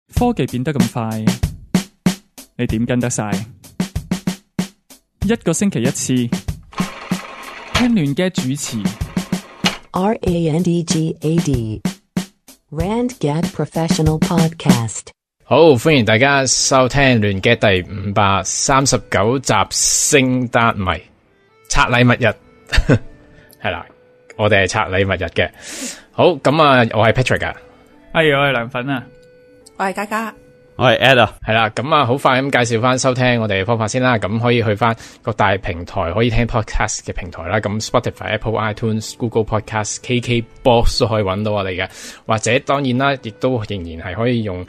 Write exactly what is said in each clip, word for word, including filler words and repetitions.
科技變得咁快，你點跟得晒？一個星期一次，聽亂嘅主持 R A N D G A D Randgad Professional Podcast。 好，歡迎大家收聽亂嘅第五百三十九集聖誕迷拆禮物日，係啦，我哋係拆禮物日嘅。好，咁啊，我係 Patrick 啊， 哎呀，我係涼粉啊， 我係嘉嘉， 我係 Ed 啊， 係啦，咁啊，好快咁介紹翻收聽我哋嘅方法先啦。咁可以去翻各大平台可以聽 podcast 嘅平台啦。咁 Spotify、Apple iTunes、Google Podcast、K K Box 都可以揾到我哋嘅。或者當然啦，亦都仍然係可以用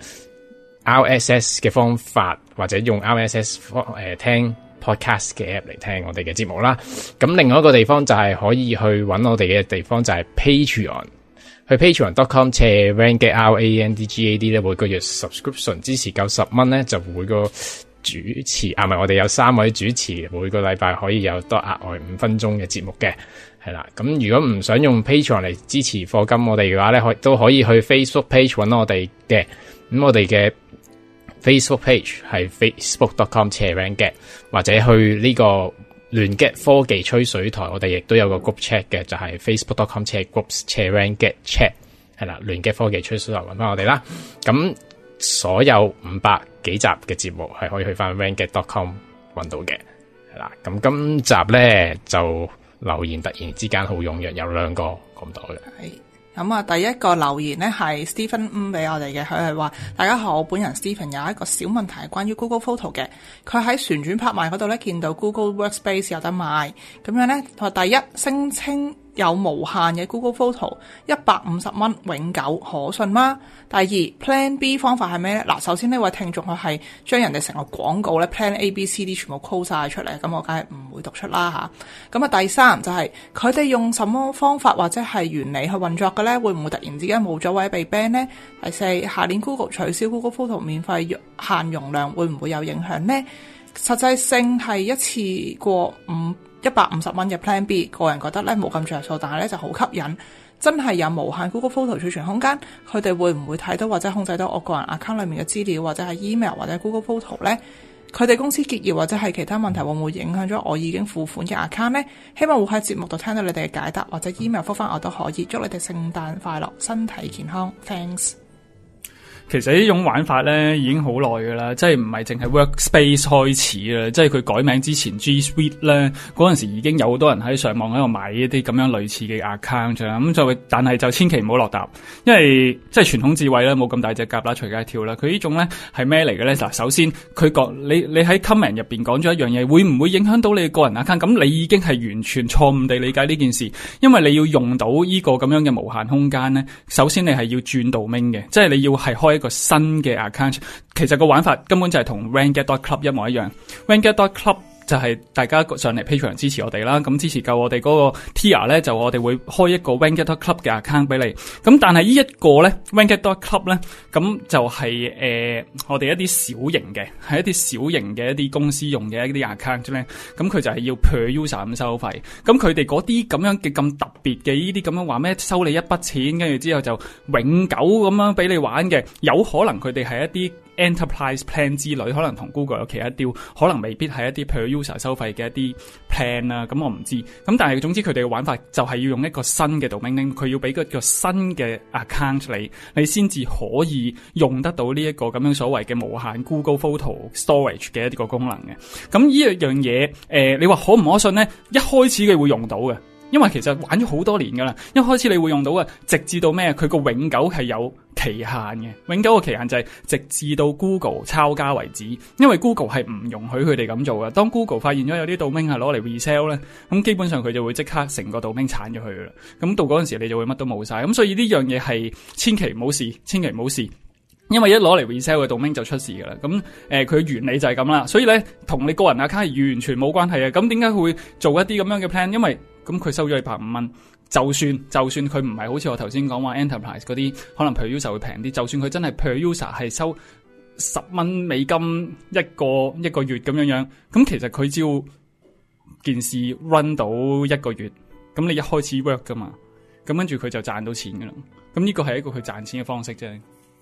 R S S 嘅方法，或者用 R S S 誒、呃、聽 podcast 嘅 app 嚟聽我哋嘅節目啦。咁另外一個地方就係可以去揾我哋嘅地方就係 Patreon。去 patreon dot com 斜 Randgad R A N D G A D 咧，每個月 subscription 支持九十蚊咧，就每個主持啊，唔係我哋有三位主持，每個禮拜可以有多額外五分鐘嘅節目嘅，係啦。咁如果唔想用 Patreon 嚟支持課金我哋嘅話咧，可都可以去 Facebook page 揾我哋嘅。咁我哋嘅 Facebook page 係 facebook dot com 斜 Randgad，或者去呢、這個亂 get 科技吹水台，我哋亦都有個 group chat 嘅，就係 facebook dot com 斜 groups 斜 Randgad chat， 係啦，亂 get 科技吹水台揾翻我哋啦。咁所有五百幾集嘅節目係可以去翻 randgad dot com 揾到嘅，係啦。咁今集咧就留言突然之間好踴躍，有兩個咁多嘅。 係咁啊，第一個留言咧係 Stephen 嗯俾我哋嘅，佢係話大家好，我本人 Stephen 有一個小問題係關於 Google Photo 嘅，佢喺旋轉拍賣嗰度咧見到 Google Workspace 有得賣，咁樣咧佢話第一聲稱有無限嘅 Google Photo 一百五十蚊永久可信嗎？第二 Plan B 方法係咩咧？嗱，首先呢位聽眾佢係將人哋成個廣告咧 Plan A B C D 全部 call 晒出嚟，咁我梗係唔會讀出啦吓。咁啊第三就係佢哋用什麼方法或者係原理去運作嘅咧？會唔會突然之間冇咗或者被 ban 呢？第四下年 Google 取消 Google Photo 免費限容量會唔會有影響呢？實際性係一次過五一百五十蚊嘅 Plan B， 個人覺得咧冇咁着數，但係咧就好吸引。真係有無限 Google Photo 儲存空間，佢哋會唔會睇到或者控制到我個人 account 裏面嘅資料，或者係 email 或者 Google Photo 呢？佢哋公司結業或者係其他問題會唔會影響咗我已經付款嘅 account 呢？希望會喺節目度聽到你哋嘅解答，或者 email 覆返我都可以。祝你哋聖誕快樂，身體健康 ，thanks。 其實呢種玩法咧已經好耐噶啦，即係唔係淨係 Workspace 開始啦，即係佢改名之前 G Suite 咧嗰陣時已經有好多人喺上網喺度買一啲咁樣類似嘅 account 啦，咁就但係就千祈唔好落搭，因為即係傳統智慧啦，冇咁大隻蛤啦，隨街跳啦。佢呢種咧係咩嚟嘅咧？嗱，首先佢講你你喺 comment 入邊講咗一樣嘢，會唔會影響到你個人 account？ 咁你已經係完全錯誤地理解呢件事，因為你要用到呢個咁樣嘅無限空間咧，首先你係要轉 domain嘅，即係你要係開一個新嘅 account， 其實個玩法根本就係同 Randgad dot club 一模一樣。Randgad dot club 就係大家上嚟 Patreon 支持我哋啦，咁支持夠我哋嗰個 tier 咧，就我哋會開一個 Randgad dot club 嘅 account 俾你。咁但係呢一個咧 Randgad dot club 咧，咁就係、是、誒、呃、我哋一啲小型嘅，係一啲小型嘅一啲公司用嘅一啲 account 咧，咁佢就係要 per user 咁收費。咁佢哋嗰啲咁樣嘅咁特別嘅呢啲咁樣話咩收你一筆錢，跟住之後就永久咁樣俾你玩嘅，有可能佢哋係一啲Enterprise plan 之類，可能同 Google 有其他 deal， 可能未必係一啲 per user 收費嘅一啲 plan 啦。咁我唔知。咁但係總之佢哋嘅玩法就係要用一個新嘅 domain name， 佢要俾個個新嘅 account 你，你先至可以用得到呢一個咁樣所謂嘅無限 Google Photo Storage 嘅一個功能嘅。咁呢一樣嘢，誒、呃，你話可唔可信呢？一開始佢會用到嘅。因為其實玩咗好多年噶啦，一開始你會用到嘅，直至到咩？佢個永久係有期限嘅，永久嘅期限就係直至到 Google 抄家為止。因為 Google 係唔容許佢哋咁做嘅。當 Google 發現咗有啲 domain 係攞嚟 resell 咧，咁基本上佢就會即刻成個 domain 鏟咗佢噶啦。咁到嗰陣時你就會乜都冇晒。咁所以呢樣嘢係千祈唔好試，千祈唔好試。因為一攞嚟 resell 嘅 domain 就出事噶啦，咁誒佢原理就係咁啦，所以咧同你個人 account 係完全冇關係嘅。咁點解會做一啲咁樣嘅 plan？ 因為咁佢收咗你百五蚊，就算就算佢唔係好似我頭先講話 enterprise 嗰啲，可能 per user 會平啲，就算佢真係 per user 係收十蚊美金一個一個月咁樣樣，咁其實佢只要件事 run 到一個月，咁你一開始 work 噶嘛，咁跟住佢就賺到錢噶啦。咁呢個係一個佢賺錢嘅方式啫。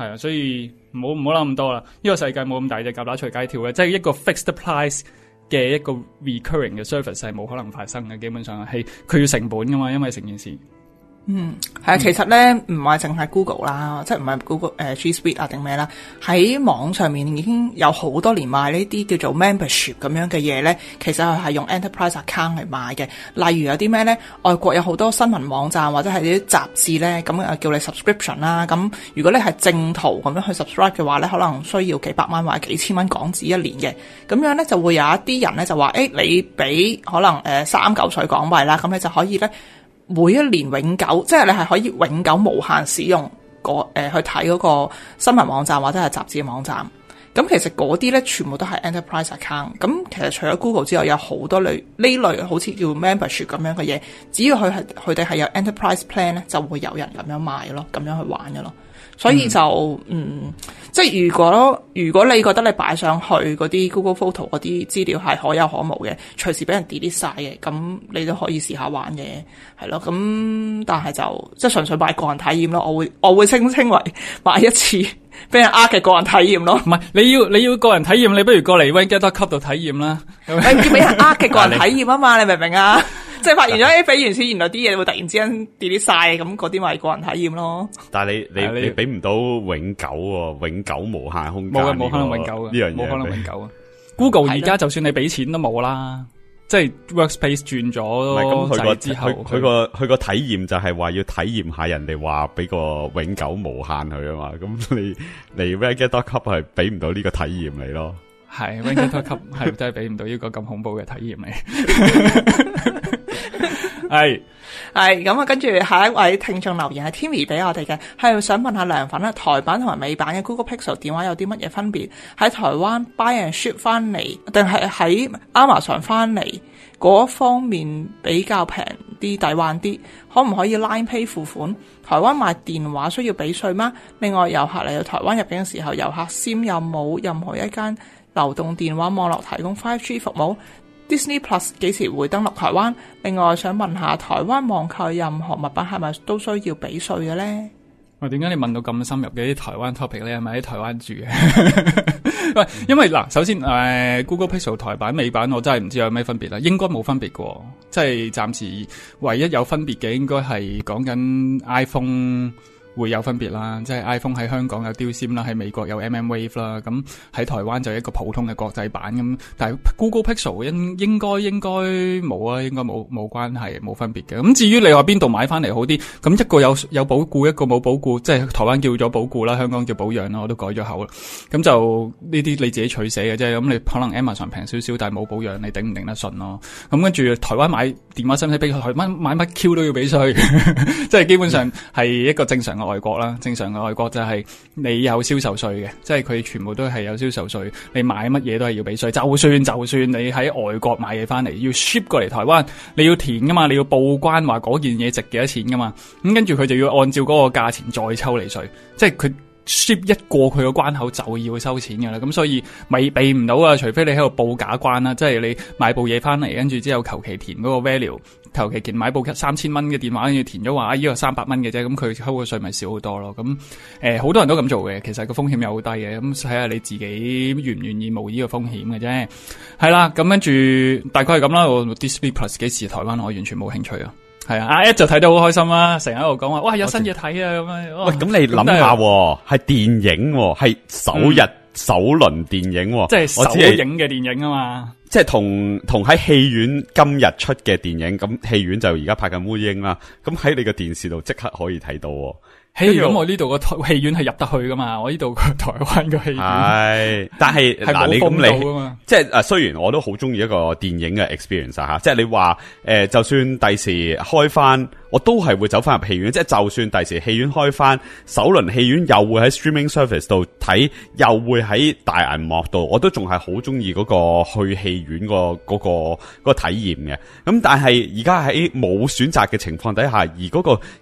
係啊，所以唔好唔好諗咁多啦。呢個世界冇咁大隻蛤乸隨街跳嘅，即係一個 fixed price 嘅一個 recurring 嘅 service 係冇可能發生嘅。基本上係佢要成本噶嘛，因為成件事。 嗯，係啊，其實咧唔係淨係 Google 啦，即係唔係 Google 誒、呃、G Suite 啊定咩啦，喺網上面已經有好多年賣呢啲叫做 membership 咁樣嘅嘢咧，其實佢係用 enterprise account 嚟買嘅。例如有啲咩咧，外國有好多新聞網站或者係啲雜誌咧，咁啊叫你 subscription 啦。咁如果你係正途咁樣去 subscribe 嘅話咧，可能需要幾百蚊或者幾千蚊港紙一年嘅。咁樣咧就會有一啲人咧就話，誒、欸、你俾可能誒三九水港幣啦，咁你就可以咧。每一年永久，即係你係可以永久無限使用個誒、呃、去睇嗰個新聞網站或者係雜誌網站。咁其實嗰啲咧全部都係 enterprise account。咁其實除咗 Google 之外，有好多類呢類好似叫 membership 咁樣嘅嘢，只要佢係佢哋係有 enterprise plan 咧，就會有人咁樣買咯，咁樣去玩嘅咯。所以就嗯，嗯，即係如果如果你覺得你擺上去嗰啲 Google Photo 嗰啲資料係可有可無嘅，隨時俾人 delete 晒嘅，咁你都可以試下玩嘅，係咯。咁但係就即係純粹買個人體驗咯，我會我會稱稱為買一次俾人呃嘅個人體驗咯。 唔係你要你要個人體驗，你不如過嚟 Wenget dot com 度體驗啦。 你唔叫俾人呃嘅個人體驗啊嘛，你明唔明啊？即係發現咗，誒，俾完錢，原來啲嘢會突然之間 delete 晒，咁嗰啲咪個人體驗咯。 但係你你你俾唔到永久喎，永久無限空間。 冇嘅，冇可能永久嘅， 呢樣嘢冇可能永久啊。Google 而家就算你俾錢都冇啦，即係 Workspace 轉咗掣之後， 佢個佢個體驗就係話要體驗下人哋話俾個永久無限佢啊嘛。咁你你 Wenget dot com 係俾唔到呢個體驗你咯。 係 Wenget dot com 係真係俾唔到呢個咁恐怖嘅體驗你。係係咁啊，跟住下一位聽眾留言係 Timmy 俾我哋嘅，係想問下涼粉啦，台版同埋美版嘅 Google Pixel 電話有啲乜嘢分別？喺台灣 buy and ship 翻嚟，定係喺 Amazon 翻嚟嗰方面比較平啲、抵玩啲？可唔可以 Line Pay 付款？台灣買電話需要俾稅嗎？另外，遊客嚟到台灣入境嘅時候，遊客 SIM 有冇任何一間流動電話網絡提供 five G 服務？Disney Plus 幾時會登陸台灣？另外想問下，台灣網購任何物品係咪都需要俾稅嘅咧？ 喂，點解你問到咁深入嘅啲台灣 topic 咧？係咪喺台灣住嘅？喂，因為嗱，首先誒、呃、Google Pixel 台版、美版，我真係唔知有咩分別啦。應該冇分別嘅，即係暫時唯一有分別嘅，應該係講緊 iPhone。會有分別啦，即係 iPhone 喺香港有 Dual SIM 啦，喺美國有 M M Wave 啦，咁喺台灣就一個普通嘅國際版咁。但係 Google Pixel 應應該應該冇啊，應該冇冇關係，冇分別嘅。咁至於你話邊度買翻嚟好啲，咁一個有有保固，一個冇保固，即係台灣叫咗保固啦，香港叫保養啦，我都改咗口啦。咁就呢啲你自己取捨嘅啫。咁你可能 Amazon 平少少，但係冇保養，你頂唔頂得順咯？咁跟住台灣買電話使唔使俾台灣買乜 Q 都要俾稅，即係基本上係一個正常外國啦，正常嘅外國就係你有銷售稅嘅，即係佢全部都係有銷售稅，你買乜嘢都係要俾稅。就算就算你喺外國買嘢翻嚟，要 ship 過嚟台灣，你要填噶嘛，你要報關話嗰件嘢值幾多錢噶嘛，咁跟住佢就要按照嗰個價錢再抽你稅，即係佢 ship 一過佢個關口就要收錢噶啦。咁所以咪避唔到啊，除非你喺度報假關啦，即係你買部嘢翻嚟，跟住之後求其填嗰個 value。求其填買部三千蚊嘅電話，跟住填咗話啊，依個三百蚊嘅啫，咁佢抽嘅稅咪少好多咯。咁誒，好多人都咁做嘅，其實個風險又好低嘅。咁睇下你自己願唔願意冒呢個風險嘅啫。係啦，咁跟住大概係咁啦。我 Disney Plus 幾時台灣我完全冇興趣啊。係啊，阿 Ed 就睇得好開心啦，成日喺度講話，哇有新嘢睇啊咁樣。喂， 咁你諗下，係電影，係首日、嗯、首輪電影， 即係首映嘅電影啊嘛。 即係同同喺戲院今日出嘅電影，咁戲院就而家拍緊烏蠅啦。咁喺你個電視度即刻可以睇到。 嘿，咁我呢度個戲院係入得去噶嘛？我呢度個台灣個戲院係，但係嗱你咁你即係誒，雖然我都好中意一個電影嘅 experience 吓，即係你話誒、呃，就算第時開翻，我都係會走翻入戲院。即係就算第時戲院開翻，首輪戲院又會喺 streaming service 度睇，又會喺大銀幕度，我都仲係好中意嗰個去戲院、嗰個嗰、嗰個、嗰個體驗嘅。咁但係而家喺冇選擇嘅情況底下，而嗰、嗰個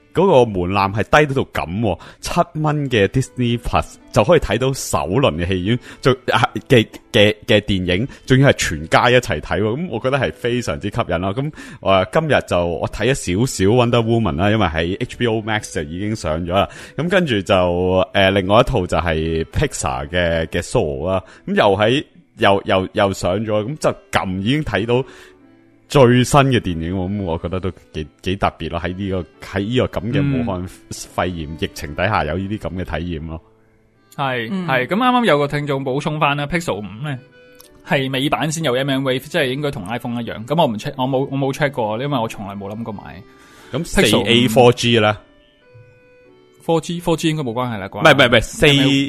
嗰個門檻係低到到咁，七蚊嘅 Disney Plus 就可以睇到首輪嘅戲院，仲嘅嘅嘅電影，仲要係全家一齊睇，咁我覺得係非常之吸引咯。咁我今日就我睇咗少少 Wonder Woman 啦，因為喺 H B O Max 就已經上咗啦。咁跟住就誒、呃，另外一套就係 Pixar 嘅嘅 Soul 啦，咁又喺又又又上咗，咁就撳已經睇到最新嘅電影，咁我覺得都幾幾特別咯。喺呢、這個喺呢個咁嘅武漢肺炎疫情底下，有呢啲咁嘅體驗咯。 係係咁啱啱有個聽眾補充翻啦 ，Pixel 五咧係美版先有 M M Wave，即係應該同 iPhone 一樣。咁我唔 check，我冇我冇 check 過，因為我從來冇諗過買。 咁四 A 四 G 咧 ，四 G 四 G 應該冇關係啦， 唔係唔係唔係四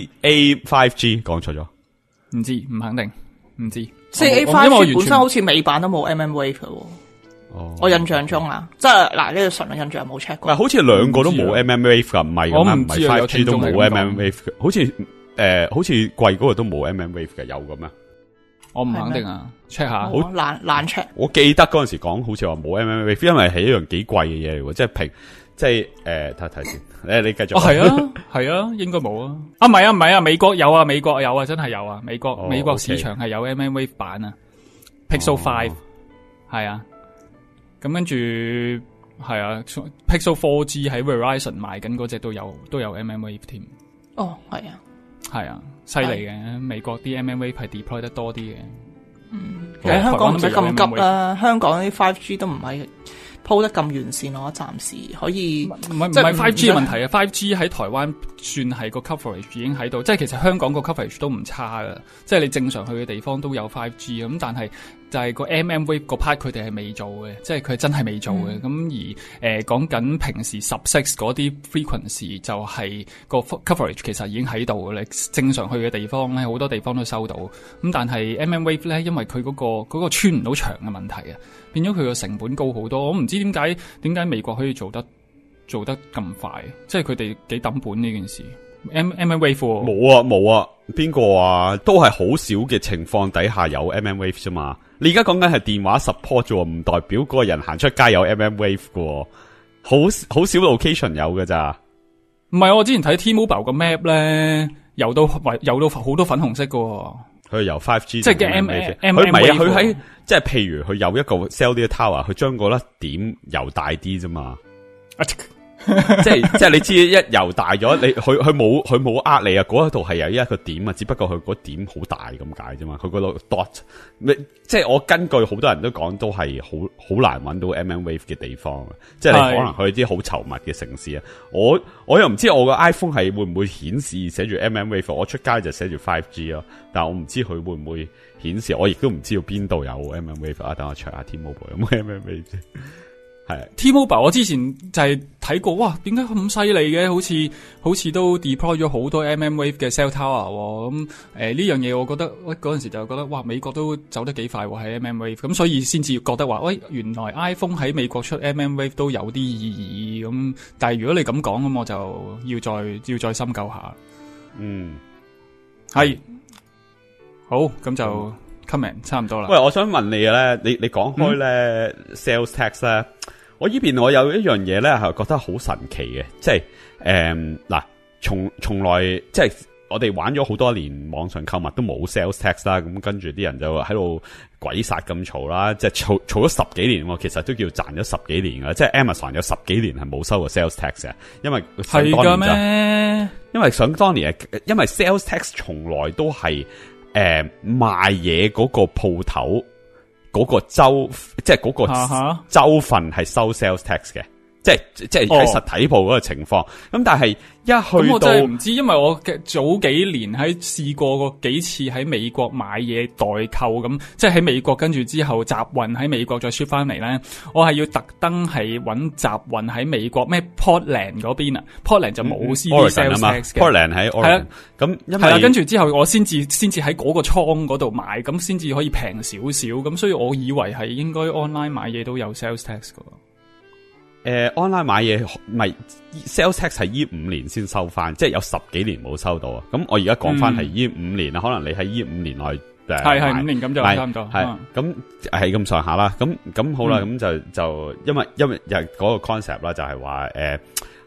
A 五 G 講錯咗， 唔知唔肯定，唔知。 四 A 五 G 本身好似美版都冇 M M Wave 嘅喎。 哦， 我印象中啊，即係嗱呢個純印象冇 check 過。 好似兩個都冇 M M Wave 噶，唔係咁唔係五 G 都冇 M M Wave 嘅，好似誒、呃，好似貴嗰個都冇 M M Wave 嘅，有嘅咩？ 我唔肯定啊 ，check 下。 好懶懶 check。 我記得嗰陣時講好似話冇 M M Wave，因為係一樣幾貴嘅嘢嚟喎，即係平，即係誒睇睇先。誒，你繼續。 哦，係啊，係啊，應該冇啊。啊，唔係啊，唔係啊，美國有啊，美國有啊，真係有啊，美國、哦、美國市場係有 M M Wave 版啊 ，Pixel Five 係啊。咁跟住係啊 ，Pixel 四 G 喺 Verizon 賣緊嗰隻都有都有 M M Wave 添。 哦，係啊， 係啊，犀利嘅。美國啲 M M Wave 係 deploy 得多啲嘅。 嗯，其實香港唔使咁急啦，香港啲 五 G 都唔係鋪得咁完善咯，暫時可以。唔係唔係五 G 嘅問題啊 ，五 G 喺台灣算係個 coverage 已經喺度，即係其實香港個 coverage 都唔差噶，即係你正常去嘅地方都有 五 G 咁，但係就係個 M M Wave 個 part 佢哋係未做嘅，即係佢真係未做嘅。咁、嗯、而誒講緊平時十 six 嗰啲 frequency 就係個 coverage 其實已經喺度嘅，你正常去嘅地方咧好多地方都收到。咁但係 M M Wave 咧，因為佢嗰、嗰個嗰、嗰個穿唔到牆嘅問題啊，變咗佢個成本高好多。我唔知點解點解美國可以做得做得咁快，即係佢哋幾抌本呢件事。M M Wave 冇啊冇啊，邊個啊？都係好少嘅情況底下有 M M Wave 啫嘛。你而家講緊係電話 support 啫，唔代表嗰個人行出街有 M M Wave 嘅，好好少 location 有㗎咋。 唔係，我之前睇 T-Mobile 個 map 咧，游到游到好多粉紅色嘅。 佢由 五 G 即係嘅 M M， 佢唔係啊，佢喺即係譬如佢有一個 cellular tower，佢將嗰粒點游大啲啫嘛。即係即係你知一游大咗，你佢佢冇佢冇呃你啊！嗰度係有一個點啊，只不過佢嗰點好大咁解啫嘛。佢嗰度 dot，即係我根據好多人都講，都係好好難揾到 M M Wave 嘅地方。即係你可能去啲好稠密嘅城市啊。我我又唔知我個 iPhone 係會唔會顯示寫住 M M Wave，我出街就寫住 五 G 咯。但係我唔知佢會唔會顯示，我亦都唔知道邊度有 M M Wave 啊。等我 check 下 T-Mobile 有冇 M M Wave 先。係 T-Mobile 我之前就係睇過，哇，點解咁犀利嘅？好似好似都 deploy 咗好多 M M Wave 嘅 cell tower 咁。誒呢樣嘢我覺得，喂嗰陣時就覺得，哇，美國都走得幾快喎，喺 M M Wave。咁所以先至覺得話，喂，原來 iPhone 喺美國出 M M Wave 都有啲意義咁。但係如果你咁講，咁我就要再要再深究下。 嗯， 係好，咁就 comment 差唔多啦。 喂，我想問你咧，你你講開咧、嗯、sales tax 咧。我呢邊我有一樣嘢咧，係覺得好神奇嘅，即係誒嗱，從從來即係我哋玩咗好多年網上購物都冇 sales tax 啦，咁跟住啲人就喺度鬼殺咁嘈啦，即係嘈嘈咗十幾年，其實都叫賺咗十幾年噶，即係 Amazon 有十幾年係冇收過 sales tax 嘅，因為係噶咩？ 因為想當年，因為 sales tax 從來都係誒、呃、賣嘢嗰個鋪頭。嗰、那個州即係嗰個州份係收 sales tax 嘅，即係即係喺實體鋪嗰個情況。咁、哦、但係一去到唔知，因為我嘅早幾年喺試過過幾次喺美國買嘢代購咁，即係喺美國跟住之後集運喺美國再 ship 翻嚟咧，我係要特登係揾集運喺美國咩 Portland 嗰邊啊 ，Portland 就冇 C D sales tax 嘅 ，Portland 喺 Oregon 咁係啦，跟住之後我先至先至喺嗰個倉嗰度買，咁先至可以平少少，咁所以我以為係應該 online 買嘢都有 sales tax 噶。 誒、呃、，online 買嘢唔係 sales tax 係依五年先收翻，即係有十幾年冇收到啊。咁我而家講翻係依五年啊、嗯，可能你喺依五年內誒係係五年咁就差唔多， 係咁係咁上下啦。咁咁好啦，咁、嗯、就就因為因為又嗰個 concept 啦，就係話誒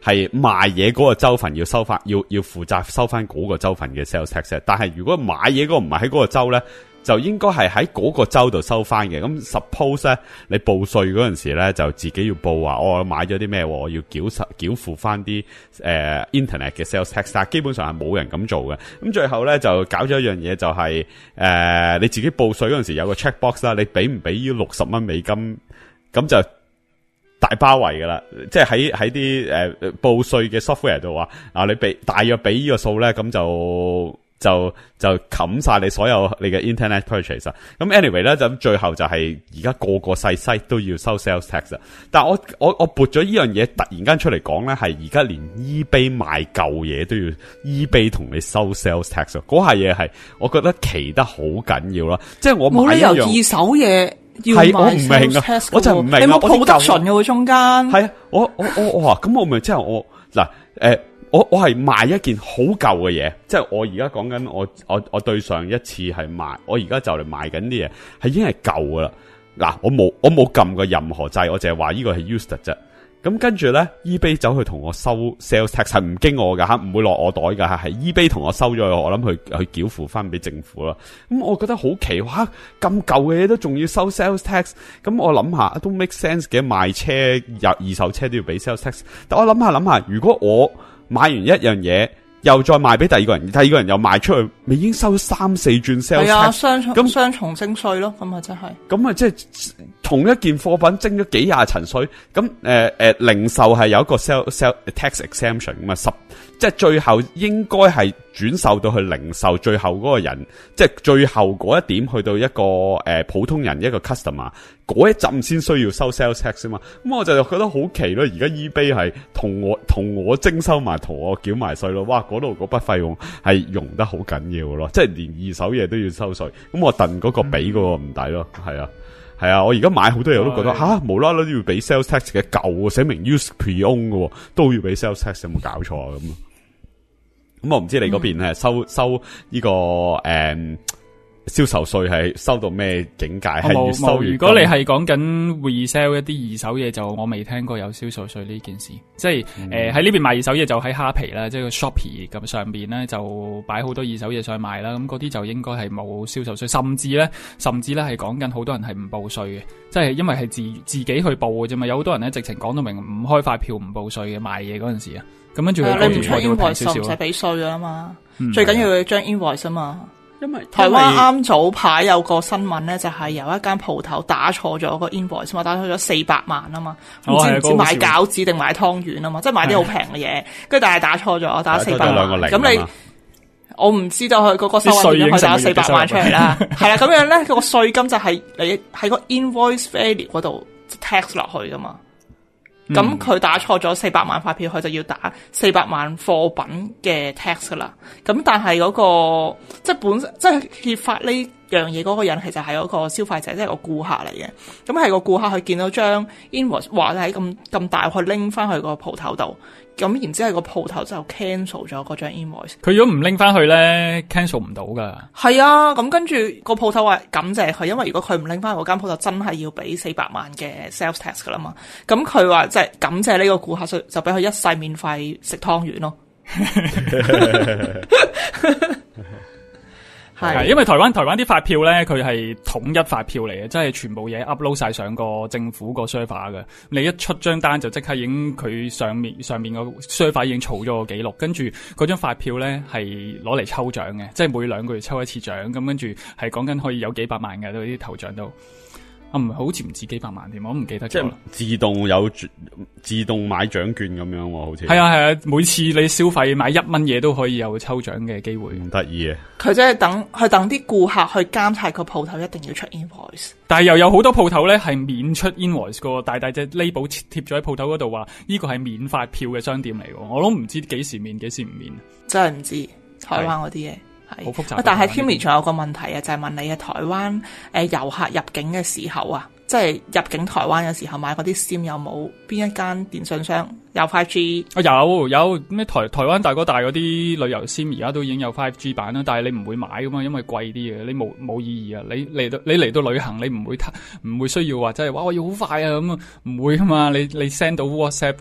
係賣嘢嗰個州份要收翻，要要負責收翻嗰個州份嘅 sales tax。但係如果買嘢嗰個唔係喺嗰個州咧，就應該係喺嗰個州度收翻嘅。咁 suppose 咧，你報稅嗰陣時咧，就自己要報話，我買咗啲咩，我要繳繳付翻啲誒 internet 嘅 sales tax。但係基本上係冇人咁做嘅。咁最後咧就搞咗一樣嘢，就係、是、誒、呃、你自己報稅嗰陣時有個 checkbox 啦，你俾唔俾呢六十蚊美金，咁就大包圍噶啦。即係喺喺啲誒報稅嘅 software 度話，啊你俾大約俾呢個數咧，咁就。就就冚晒你所有你嘅 internet purchase。咁 anyway 咧，就最後就係而家個個細 site 都要收 sales tax。但係我我我撥咗呢樣嘢突然間出嚟講咧，係而家連 eBay 賣舊嘢都要 eBay 同你收 sales tax。嗰下嘢係我覺得奇得好緊要啦。即係我買一樣冇理由二手嘢要係我唔賣明 sales 啊 tax， 我就唔明啊你冇我啲舊 production嘅喎中間。 係啊，我我我我話咁我咪即係我嗱誒。我我係賣一件好舊嘅嘢，即係我而家講緊我我我對上一次係賣，我而家就嚟賣緊啲嘢係已經係舊噶啦。嗱，我冇我冇撳過任何掣，我淨係話呢個係 used 啫。咁跟住咧 ，eBay 走去同我收 sales tax 係唔經我噶吓，唔會落我袋噶吓，係 eBay 同我收咗，我諗去去繳付翻俾政府啦。咁我覺得好奇哇，咁舊嘅嘢都仲要收 sales tax， 咁我諗下都 make sense 嘅，賣車入二手車都要俾 sales tax。但我諗下諗下，如果我買完一樣嘢，又再賣俾第二個人，第二個人又賣出去，咪已經收咗三四轉 sales tax。係啊，雙重咁雙重徵稅咯，咁啊真係。咁啊，即係同一件貨品徵咗幾廿層稅。咁誒誒，零售係有一個 sell sell tax exemption 咁啊，十即係最後應該係轉售到去零售，最後嗰個人，即係最後嗰一點去到一個誒、呃、普通人一個 customer 嗰一陣先需要收 sales tax 啊嘛。咁我就覺得好奇咯，而家 eBay 係同我同我徵收埋，同我繳埋稅咯。哇，嗰度嗰筆費用係用得好緊要咯，即係連二手嘢都要收稅。咁我戥嗰個俾嗰個唔抵咯，係啊。係啊，我而家買好多嘢我都覺得吓、啊，無啦啦都要俾 sales tax 嘅，舊寫明 use pre-owned 嘅都要俾 sales tax， 有冇搞錯啊？咁咁我唔知你嗰邊係收收呢、這個誒銷售稅係收到咩境界？係越收越。 如果你係講緊 resell 一啲二手嘢，就我未聽過有銷售稅呢件事。即係誒喺呢邊賣二手嘢就喺蝦皮啦，即係個 Shopee 咁上邊咧就擺好多二手嘢上去賣啦。咁嗰啲就應該係冇銷售稅，甚至咧甚至咧係講緊好多人係唔報稅嘅，即係因為係自自己去報嘅啫嘛。有好多人咧直情講到明唔開發票唔報稅嘅賣嘢嗰陣時啊。咁跟住佢你唔出 invoice 唔使俾稅噶啦嘛，嗯、最緊要張 invoice 啊嘛。因為台灣啱早排有個新聞咧，就係有一間鋪頭打錯咗個 invoice 嘛，打錯咗四百萬啊嘛，唔、哦、知唔知買餃子定買湯圓啊嘛，即係買啲好平嘅嘢，跟住但係打錯咗，打四百萬，咁你我唔知道佢嗰個收銀點樣可以打四百萬出嚟啦，係啦，咁樣咧個稅金就係你喺個 invoice value 嗰度 tax 落去噶嘛。咁、嗯、佢打錯咗四百萬發票，佢就要打四百萬貨品嘅 tax 噶啦。咁但係嗰、那個即係本即係揭發呢樣嘢嗰個人，其實係嗰個消費者，即係個顧客嚟嘅。咁係個顧客佢見到張 invoice 話喺咁咁大，佢拎翻去個鋪頭度。咁然之後個鋪頭就 cancel 咗嗰張 invoice。佢如果唔拎翻去咧 cancel 唔到噶。 係啊，咁跟住個鋪頭話感謝佢，因為如果佢唔拎翻去嗰間鋪頭，真係要俾四百萬嘅 sales tax 噶啦嘛。咁佢話即係感謝呢個顧客，就就俾佢一世免費食湯圓咯。 係，因為台灣台灣啲發票咧，佢係統一發票嚟嘅，即係全部嘢 upload 晒上個政府個 server 嘅。你一出張單就即刻已經佢上面上面個 server 已經儲咗個記錄，跟住嗰張發票咧係攞嚟抽獎嘅，即係每兩個月抽一次獎，咁跟住係講緊可以有幾百萬嘅嗰啲頭獎都。啊，唔係，好似唔止幾百萬添，我唔記得咗。即係自動有自動買獎券咁樣喎，好似。 係啊係啊，每次你消費買一蚊嘢都可以有抽獎嘅機會。 唔得意啊！ 佢即係等，去等啲顧客去監察個鋪頭一定要出 invoice。 但係又有好多鋪頭咧係免出 invoice 個，大大隻 label 貼咗喺鋪頭嗰度話呢個係免發票嘅商店嚟嘅，我都唔知幾時免幾時唔免。 真係唔知台灣嗰啲嘢。 好複雜， 但係 Timmy 仲有個問題啊，就係、是、問你啊，台灣誒遊客入境嘅時候啊，即係入境台灣嘅時候買嗰啲 SIM 有冇邊一間電信商有 five G？ 啊有有咩台台灣大哥大嗰啲旅遊 SIM 而家都已經有 five G 版啦，但係你唔會買噶嘛，因為貴啲嘅，你冇冇意義啊！你嚟到你嚟到旅行，你唔會唔會需要話即係哇我要好快啊咁啊，唔會噶嘛，你你 send 到 WhatsApp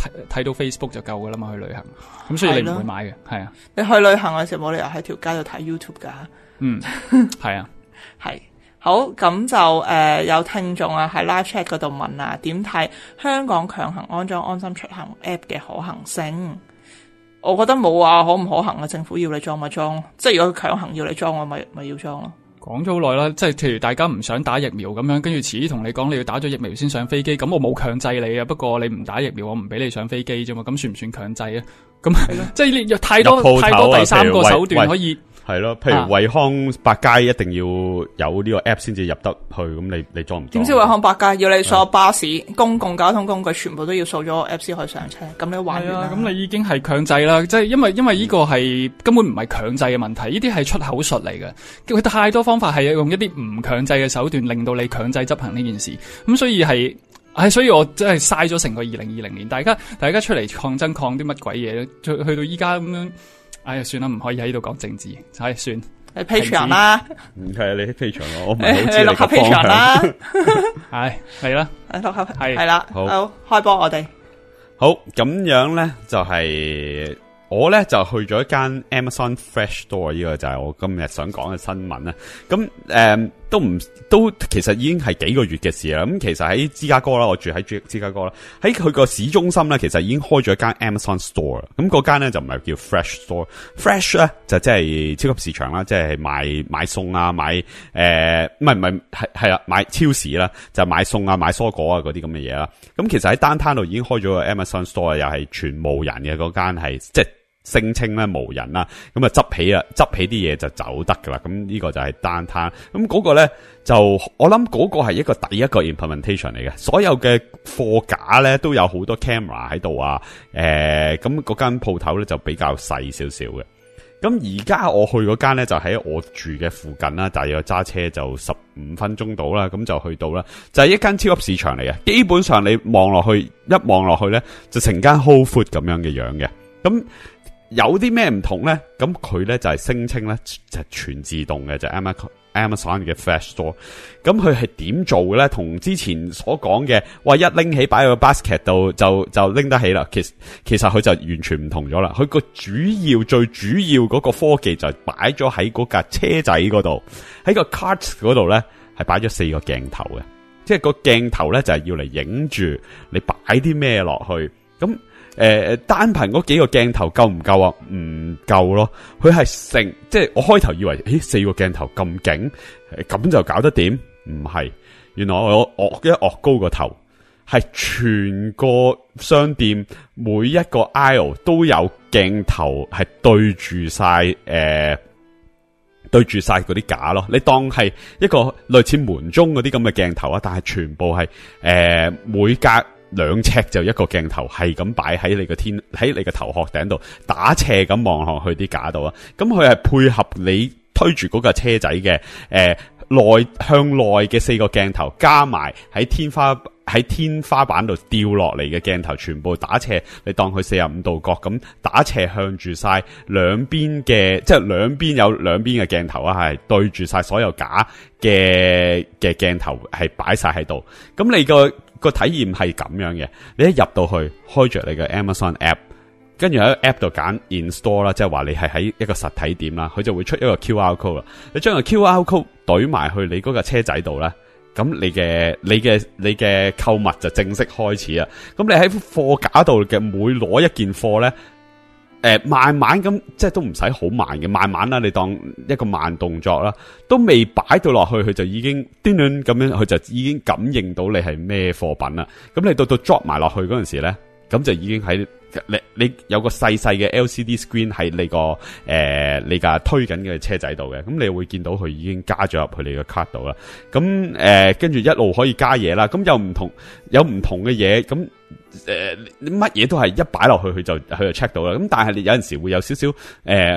睇睇到 Facebook 就夠噶啦嘛，去旅行。咁所以你唔會買嘅，係啊。 你去旅行嘅時候冇理由喺條街度睇 YouTube 噶。 嗯，係啊， 係。好，咁就誒、呃、有聽眾啊喺 live chat 嗰度問啊，點睇香港強行安裝安心出行 app 嘅可行性？我覺得冇話可唔可行啊，政府要你裝咪裝，即係如果佢強行要你裝，我咪咪要裝咯。 講咗好耐啦，即係譬如大家唔想打疫苗咁樣，跟住遲啲同你講你要打咗疫苗先上飛機，咁我冇強制你啊，不過你唔打疫苗，我唔俾你上飛機啫嘛，咁算唔算強制啊？咁即係你有太多太多第三個手段可以。 係咯，譬如惠康百佳一定要有呢個 app 先至入得去，咁你你裝唔裝？點知惠康百佳要你所有巴士、公共交通工具全部都要掃咗個 app 先可以上車，咁你玩完啦。 咁你已經係強制啦，即係因為因為呢個係根本唔係強制嘅問題，呢啲係出口術嚟嘅。佢太多方法係用一啲唔強制嘅手段，令到你強制執行呢件事。咁所以係，係所以我真係嘥咗成個二零二零年，大家大家出嚟抗爭抗啲乜鬼嘢咧？去去到依家咁樣。哎呀，算啦，唔可以喺呢度講政治，唉，算。 你 Patreon 啦， 唔係你 Patreon 我唔係好知你個方向。 你落下 Patreon 啦， 係係啦， 落下係係啦，好開波我哋。 好，咁樣咧就係、是。我咧就去咗一間 Amazon Fresh Store，呢個就係我今日想講嘅新聞啦。咁誒、嗯、都唔都其實已經係幾個月嘅事啦。咁其實喺芝加哥啦，我住喺芝加哥啦，喺佢個市中心咧，其實已經開咗一間 Amazon Store。咁嗰間咧就唔係叫 Fresh Store，Fresh 咧就即係超級市場啦，即係買買餸啊，買誒唔係唔係係係啦，買超市啦，就買餸啊，買蔬果啊嗰啲咁嘅嘢啦。咁其實喺 downtown 度已經開咗個 Amazon Store，又係全無人嘅嗰間係即係。聲稱咧無人啦，咁啊執起啊執起啲嘢就走得噶啦，咁呢個就係 downtown。咁嗰個咧就我諗嗰個係一個第一個 implementation 嚟嘅，所有嘅貨架咧都有好多 camera 喺度啊，誒咁嗰間鋪頭咧就比較細少少嘅。咁而家我去嗰間咧就喺我住嘅附近啦，大約揸車就十五分鐘到啦，咁就去到啦，就係一間超級市場嚟嘅。基本上你望落去一望落去咧，就成間 Whole Foods 咁樣嘅樣嘅，咁。有啲咩唔同咧？咁佢咧就係聲稱咧就係全自動嘅，就係 Amazon 嘅 Fresh Store。咁佢係點做嘅咧？同之前所講嘅，哇一拎起擺喺個 basket 度就就拎得起啦。其實其實佢就完全唔同咗啦。佢個主要最主要嗰個科技就係擺咗喺嗰架車仔嗰度，喺個 cart 嗰度咧係擺咗四個鏡頭嘅，即係個鏡頭咧就係要嚟影住你擺啲咩落去咁。誒、呃，單憑嗰幾個鏡頭夠唔夠啊？唔夠咯，佢係成，即係我開頭以為，誒，四個鏡頭咁勁，咁就搞得掂？唔係，原來我我一岳高個頭，係全個商店每一個 aisle 都有鏡頭，係對住晒，誒、呃，對住晒嗰啲架咯。你當係一個類似門鐘嗰啲咁嘅鏡頭啊，但係全部係誒、呃、每格。兩尺就一個鏡頭，係咁擺喺你個天喺你個頭殼頂度打斜咁望落去啲架度啊！咁佢係配合你推住嗰架車仔嘅誒內向內嘅四個鏡頭，加埋喺天花喺天花板度掉落嚟嘅鏡頭，全部打斜，你當佢四十五度角咁打斜向住晒兩邊嘅，即係兩邊有兩邊嘅鏡頭啊，係對住晒所有架嘅嘅鏡頭係擺晒喺度，咁你個。個體驗係咁樣嘅，你一入到去開着你嘅 Amazon app， 跟住喺 app 度揀 install 啦，即係話你係喺一個實體店啦，佢就會出一個 Q R code 啦。你將個 Q R code 懟埋去你嗰架車仔度咧，咁你嘅你嘅你嘅購物就正式開始啦。咁你喺貨架度嘅每攞一件貨咧，誒、呃、慢慢咁即係都唔使好慢嘅，慢慢啦，你當一個慢動作啦，都未擺到落去，佢就已經端端咁樣，佢就已經感應到你係咩貨品啦。咁你到到 drop 埋落去嗰陣時咧，咁就已經喺你你有個細細嘅 L C D screen 喺你個誒、呃、你架推緊嘅車仔度嘅，咁你會見到佢已經加咗入去你個 card 度啦。咁誒跟住一路可以加嘢啦，咁有唔同有唔同嘅嘢咁。誒，乜嘢都係一擺落去，佢就佢就 check 到啦。咁但係你有陣時會有少少誒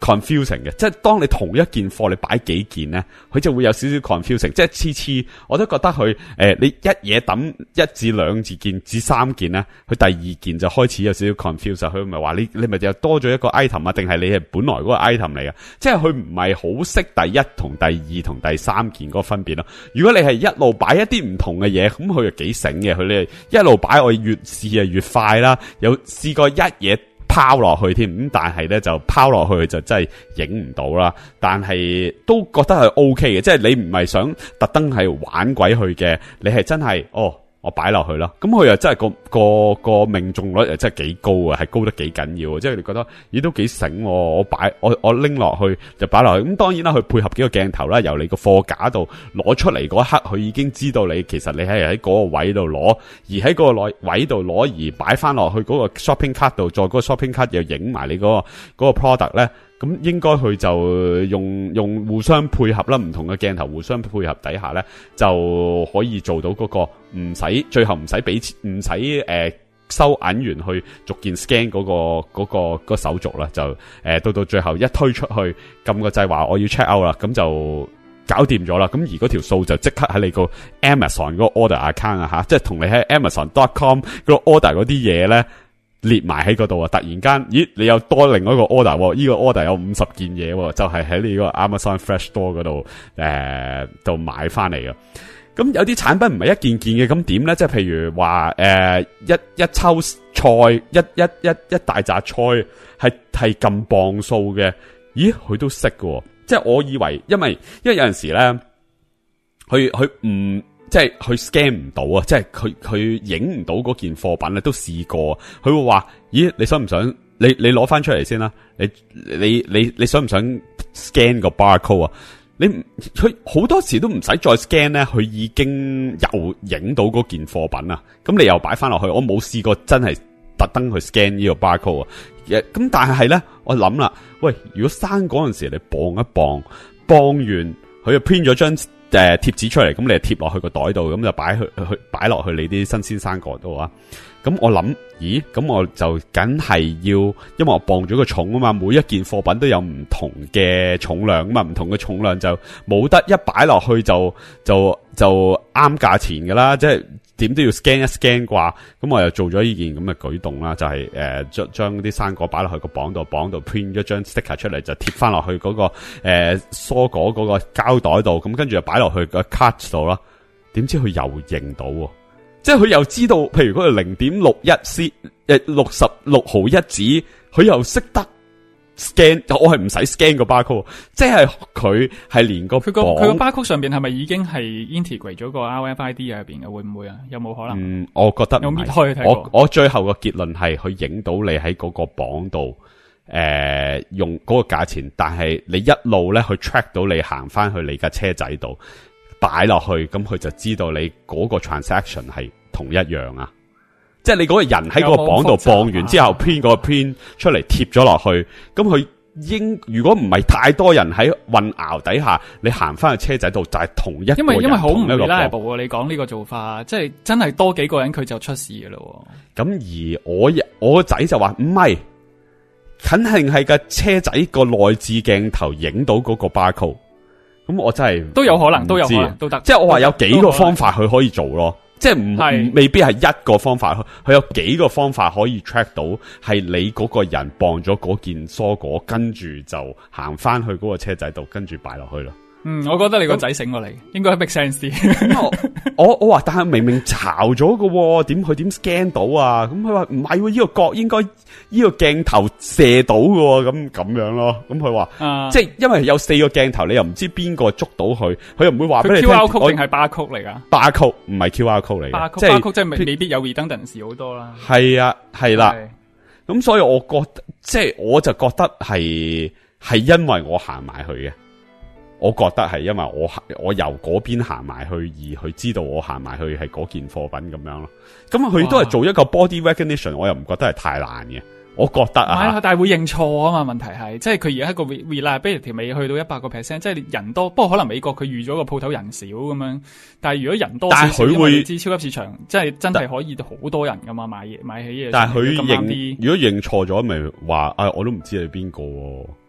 confusing 嘅，即係當你同一件貨你擺幾件咧，佢就會有少少 confusing， 即係次次我都覺得佢誒、呃、你一嘢抌一至兩至件至三件咧，佢第二件就開始有少少 confusing， 佢唔係話你你咪就多咗一個 item 啊，定係你係本來嗰個 item 嚟嘅，即係佢唔係好識第一同第二同第三件嗰個分別咯。如果你係一路擺一啲唔同嘅嘢，咁佢又幾醒嘅，佢哋一路擺我越試啊越快啦，有試過一嘢拋落去添，咁但係咧就拋落去就真係影唔到啦。但係都覺得係 O K 嘅，即係你唔係想特登係玩鬼去嘅，你係真係哦。我擺落去啦，咁佢又真係個個個命中率又真係幾高啊，係高得幾緊要啊！即係你覺得咦都幾醒，我擺我我拎落去就擺落去，咁當然啦，佢配合幾個鏡頭啦，由你個貨架度攞出嚟嗰一刻，佢已經知道你其實你係喺嗰個位度攞，而喺嗰個位度攞而擺翻落去嗰個 shopping cart 度，再嗰個 shopping cart 又影埋你嗰個嗰個 product 咧。咁應該佢就用用互相配合啦，唔同嘅鏡頭互相配合底下咧，就可以做到嗰個唔使最後唔使俾唔使誒收銀員去逐件 scan 嗰個嗰個嗰個手續啦，就誒、呃、到到最後一推出去撳個掣話我要 check out 啦，咁就搞掂咗啦。咁而嗰條數就即刻喺你個 Amazon 嗰個 order account 啊吓，即係同你喺 Amazon dot com 嗰個 order 嗰啲嘢咧。列埋喺嗰度啊！突然間，咦，你又多另外一個 order， 呢個 order 有五十件嘢，就係喺你個 Amazon Fresh Store 嗰度誒度買翻嚟嘅。咁有啲產品唔係一件件嘅，咁點咧？即係譬如話誒、呃、一一抽菜，一一一一大紮菜係係撳磅數嘅，咦，佢都識喎。即係我以為，因為因為有陣時咧，佢佢唔。即係佢 scan 唔到啊！即係佢佢影唔到嗰件貨品咧，都試過。佢會話：咦，你想唔想？你你攞翻出嚟先啦。你你你你想唔想 scan 個 barcode 啊？你佢好多時都唔使再 scan 咧，佢已經又影到嗰件貨品啊。咁你又擺翻落去，我冇試過真係特登去 scan 呢個 barcode 啊。咁但係咧，我諗啦，喂，如果生嗰陣時你磅一磅，磅完佢就 print 咗張。誒，貼紙出嚟，咁你就貼落去個袋度，咁就擺去去擺落去你啲新鮮生果度啊。咁我諗，咦，咁我就梗係要，因為我磅咗個重啊嘛，每一件貨品都有唔同嘅重量啊嘛，唔同嘅重量就冇得一擺落去就就就啱價錢噶啦，即係點都要 scan 一 scan 啩。咁我又做咗呢件咁嘅舉動啦，就係誒將將啲生果擺落去個磅度，磅度 print 咗張 sticker 出嚟，就貼翻落去嗰個誒蔬果嗰個膠袋度，咁跟住就擺落去個 cart 度啦。點知佢又認到喎。即係佢又知道，譬如嗰個零點六一 c 誒六十六毫一紙，佢又識得 scan， 我係唔使 scan 個 barcode， 即係佢係連個佢個佢個 barcode 上邊係咪已經係 integrate 咗個 R F I D 入邊嘅？會唔會啊？有冇可能？ 嗯，我覺得唔係。 有搣開睇過。 我我最後個結論係佢影到你喺嗰個磅度，誒、呃、用嗰個價錢，但係你一路咧去 track 到你行翻去你架車仔度。擺落去，咁佢就知道你嗰個 transaction 係同一樣啊！即係你嗰個人喺個磅度磅完之後 print 個 print 出嚟貼咗落去，咁佢應如果唔係太多人喺混淆底下，你行翻去車仔度就係同一個人， 因為因為好唔同一個 reliable 啊！你講呢個做法，即係真係多幾個人佢就出事噶咯。 咁而我我個仔就話唔係，肯定係個車仔個內置鏡頭影到嗰個 barcode。咁我真係都有可能，都有可能，都得。 即係我話有幾個方法佢可以做咯，即係唔未必係一個方法，佢有幾個方法可以 track 到係你嗰個人磅咗嗰件蔬果，跟住就行翻去嗰個車仔度，跟住擺落去咯。 嗯，我覺得你個仔醒過嚟，應該 make sense 啲。 我我話，但係明明巢咗嘅，點佢點 scan 到啊？咁佢話唔係，呢個角應該呢個鏡頭射到嘅，咁咁樣咯。咁佢話， 啊、 即係因為有四個鏡頭，你又唔知邊個捉到佢，佢又唔會話俾你聽。 Q R code 定係 bar code 嚟噶 ？bar code 唔係 Q R code 嚟嘅， 即係 bar code 即係未必有 redundancy 好多啦。 係啊，係啦。咁所以我覺得，即係我就覺得係係因為我行埋去嘅。我覺得係因為我我由嗰邊行埋去，而佢知道我行埋去係嗰件貨品咁樣咯。咁佢都係做一個 body recognition，我又唔覺得係太難嘅。我覺得啊， 但係會認錯啊嘛。問題係，即係佢而家個 reliability 未去到一百個 percent，即係人多。不過可能美國佢預咗個鋪頭人少咁樣，但係如果人多少少，但係佢會知超級市場即係真係可以好多人噶嘛，買嘢買起嘢。 但係佢認，如果認錯咗，咪話啊，我都唔知你邊個。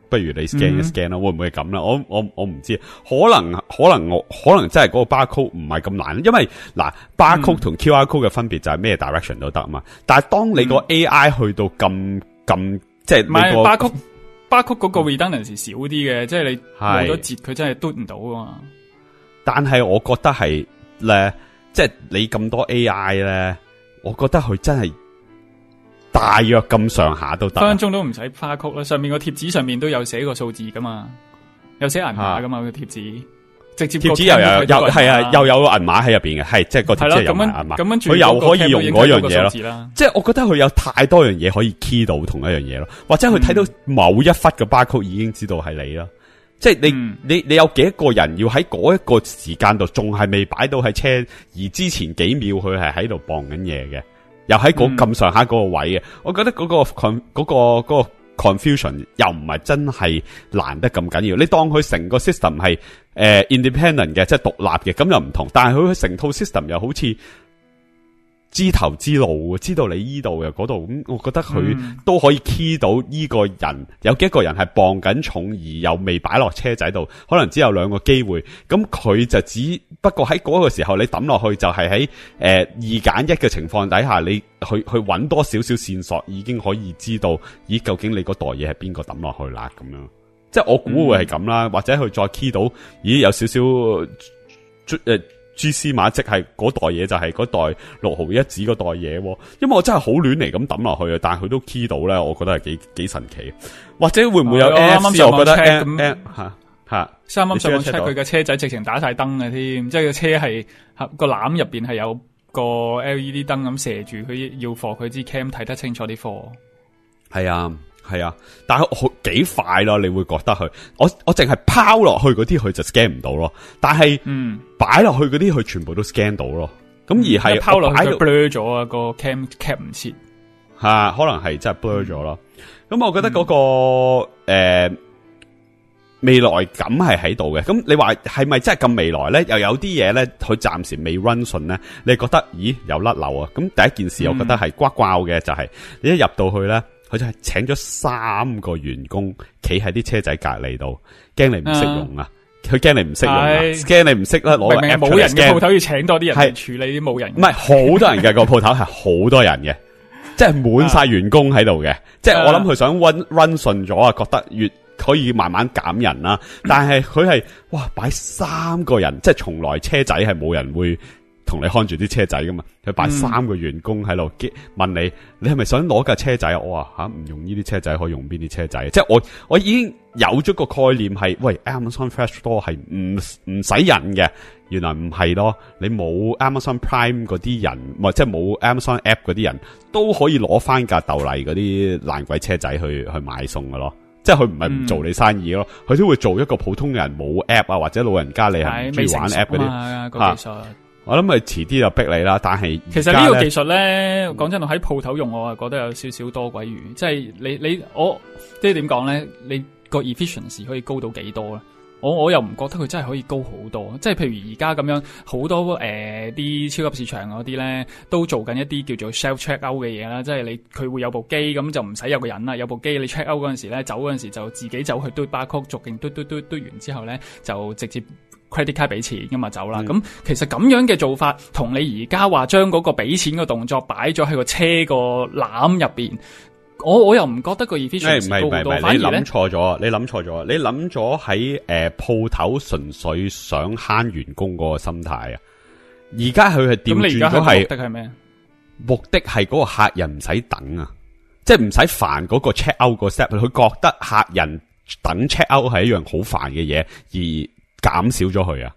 不如你 scan 一 scan 啦，會唔會係咁啦？我我我唔知，可能可能我可能真係嗰個 barcode 唔係咁難，因為嗱 barcode 同 Q R code 嘅分別就係咩 direction 都得嘛。但係當你個 A I 去到咁咁，即係唔係你個 barcode barcode 嗰個 redundancy 少啲嘅，即係你冇咗折，佢真係嘟唔到啊嘛。 但係我覺得係咧，即係你咁多 A I 咧，我覺得佢真係。大約咁上下都得， 分分鐘都唔使花曲啦。上面個貼紙上面都有寫個數字噶嘛，有寫銀碼噶嘛個貼紙，直接貼紙又有又係啊，又有銀碼喺入邊嘅，係即係個貼紙有銀碼， 咁佢又可以用嗰樣嘢咯。 即係我覺得佢有太多樣嘢可以 key 到同一樣嘢咯，或者佢睇到某一忽嘅 barcode已經知道係你咯。即係你、嗯、你你有幾多個人要喺嗰一個時間度仲係未擺到喺車，而之前幾秒佢係喺度磅緊嘢嘅。又喺嗰咁上下嗰個位嘅，我覺得嗰、嗰個 con 嗰、嗰個、嗰個 confusion 又唔係真係難得咁緊要。你當佢成個 system 係誒、呃、independent 嘅，即係獨立嘅，咁又唔同。但係佢成套 system 又好似知頭知路，知道你依度嘅嗰度，咁我覺得佢都可以 key 到依個人有幾個人係磅緊重而又未擺落車仔度，可能只有兩個機會。咁佢就只不過喺嗰個時候你抌落去就係喺誒二揀一嘅情況底下，你去去揾多少少線索，已經可以知道咦究竟你嗰袋嘢係邊個抌落去啦咁樣。即係我估會係咁啦，或者佢再 key 到咦有少少誒。呃蛛絲馬跡係嗰袋嘢就係嗰袋六毫一紙嗰袋嘢，因為我真係好亂嚟咁抌落去啊，但係佢都 key 到咧，我覺得係幾幾神奇。或者會唔會有 N F C？我覺得 N N 吓吓， 啱啱上網 check 佢嘅車仔直情打晒燈嘅添，即係個車係個籃入邊係有個 L E D 燈咁射住佢，要貨佢支 cam 睇得清楚啲貨。係啊。係啊，但係好幾快咯，你會覺得佢，我我淨係拋落去嗰啲，佢就 scan 唔到咯。但係，嗯，擺落去嗰啲，佢全部都 scan 到咯。咁、嗯、而係拋落去 blur 咗啊，個 cam cap 唔切， 吓可能係真係 blur 咗咯。咁、嗯、我覺得嗰、那個誒、嗯呃、未來感係喺度嘅。咁你話係咪真係咁未來咧？又有啲嘢咧，佢暫時未 run 順咧。你覺得咦有甩漏啊？咁第一件事，我覺得係呱呱嘅就係、是、你一入到去咧。佢就係請咗三個員工企喺啲車仔隔籬度，驚你唔識用啊！佢驚你唔識用啊！驚你唔識啦，攞個 app 冇人嘅鋪頭要請多啲人去處理啲冇人。 唔係好多人嘅個鋪頭係好多人嘅，即係滿晒員工喺度嘅。即係我諗佢想 run run 順咗啊，覺得越可以慢慢減人啦。但係佢係哇擺三個人，即係從來車仔係冇人會。同你看住啲車仔噶嘛，佢擺三個員工喺度，問你，你係咪想攞架車仔？我話吓唔用呢啲車仔，可以用邊啲車仔？即係我我已經有咗個概念係，喂 Amazon Fresh Store 係唔唔使人嘅，原來唔係咯，你冇 Amazon Prime 嗰啲人，或即係冇 Amazon App 嗰啲人都可以攞翻架斗麗嗰啲爛鬼車仔去去買餸噶咯。即係佢唔係唔做你生意咯，佢、嗯、都會做一個普通人冇 App 啊，或者老人家你係唔中意玩 App 嗰啲吓。我諗佢遲啲就逼你啦，但係其實呢個技術咧，講真，我喺鋪頭用，我係覺得有少少多鬼餘。即係你你我即係點講咧？你個 efficiency 可以高到幾多咧？我我又唔覺得佢真係可以高好多。即係譬如而家咁樣，好多誒啲、呃、超級市場嗰啲咧，都做緊一啲叫做 self check out 嘅嘢啦。即係你佢會有部機咁就唔使有個人啦，有部機你 check out 嗰陣時咧，走嗰陣時就自己走去嘟 barcode，逐勁嘟嘟嘟嘟完之後咧，就直接。credit card 俾錢咁嘛走啦，咁、嗯、其實咁樣嘅做法，同你而家話將嗰個俾錢嘅動作擺咗喺個車個籃入邊，我我又唔覺得個 efficiency 高好多，反而咧，你諗錯咗， 你諗錯咗，你諗咗喺誒鋪頭純粹想慳員工嗰個心態啊！而家佢係調轉咗係目的係咩？目的係嗰個客人唔使等啊，即係唔使煩嗰個 check out 個 step，佢覺得客人等 check out 係一樣好煩嘅嘢而。減少咗佢啊！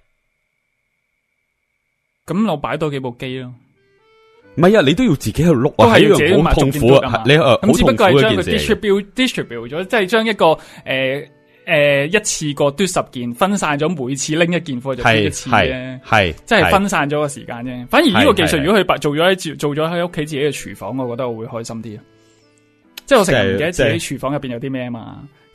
咁我擺多幾部機咯。 唔係啊，你都要自己去碌啊，係一樣好痛苦啊！你誒，咁只不過係將佢 distribute distribute 咗，即係將一個誒誒、呃呃、一次過嘟十件，分散咗每次拎一件貨就嘟一次啫，係即係分散咗個時間啫。反而呢個技術如果佢做咗喺做咗喺屋企自己嘅廚房，我覺得我會開心啲啊！即係我成日唔記得自己廚房入邊有啲咩啊嘛。咁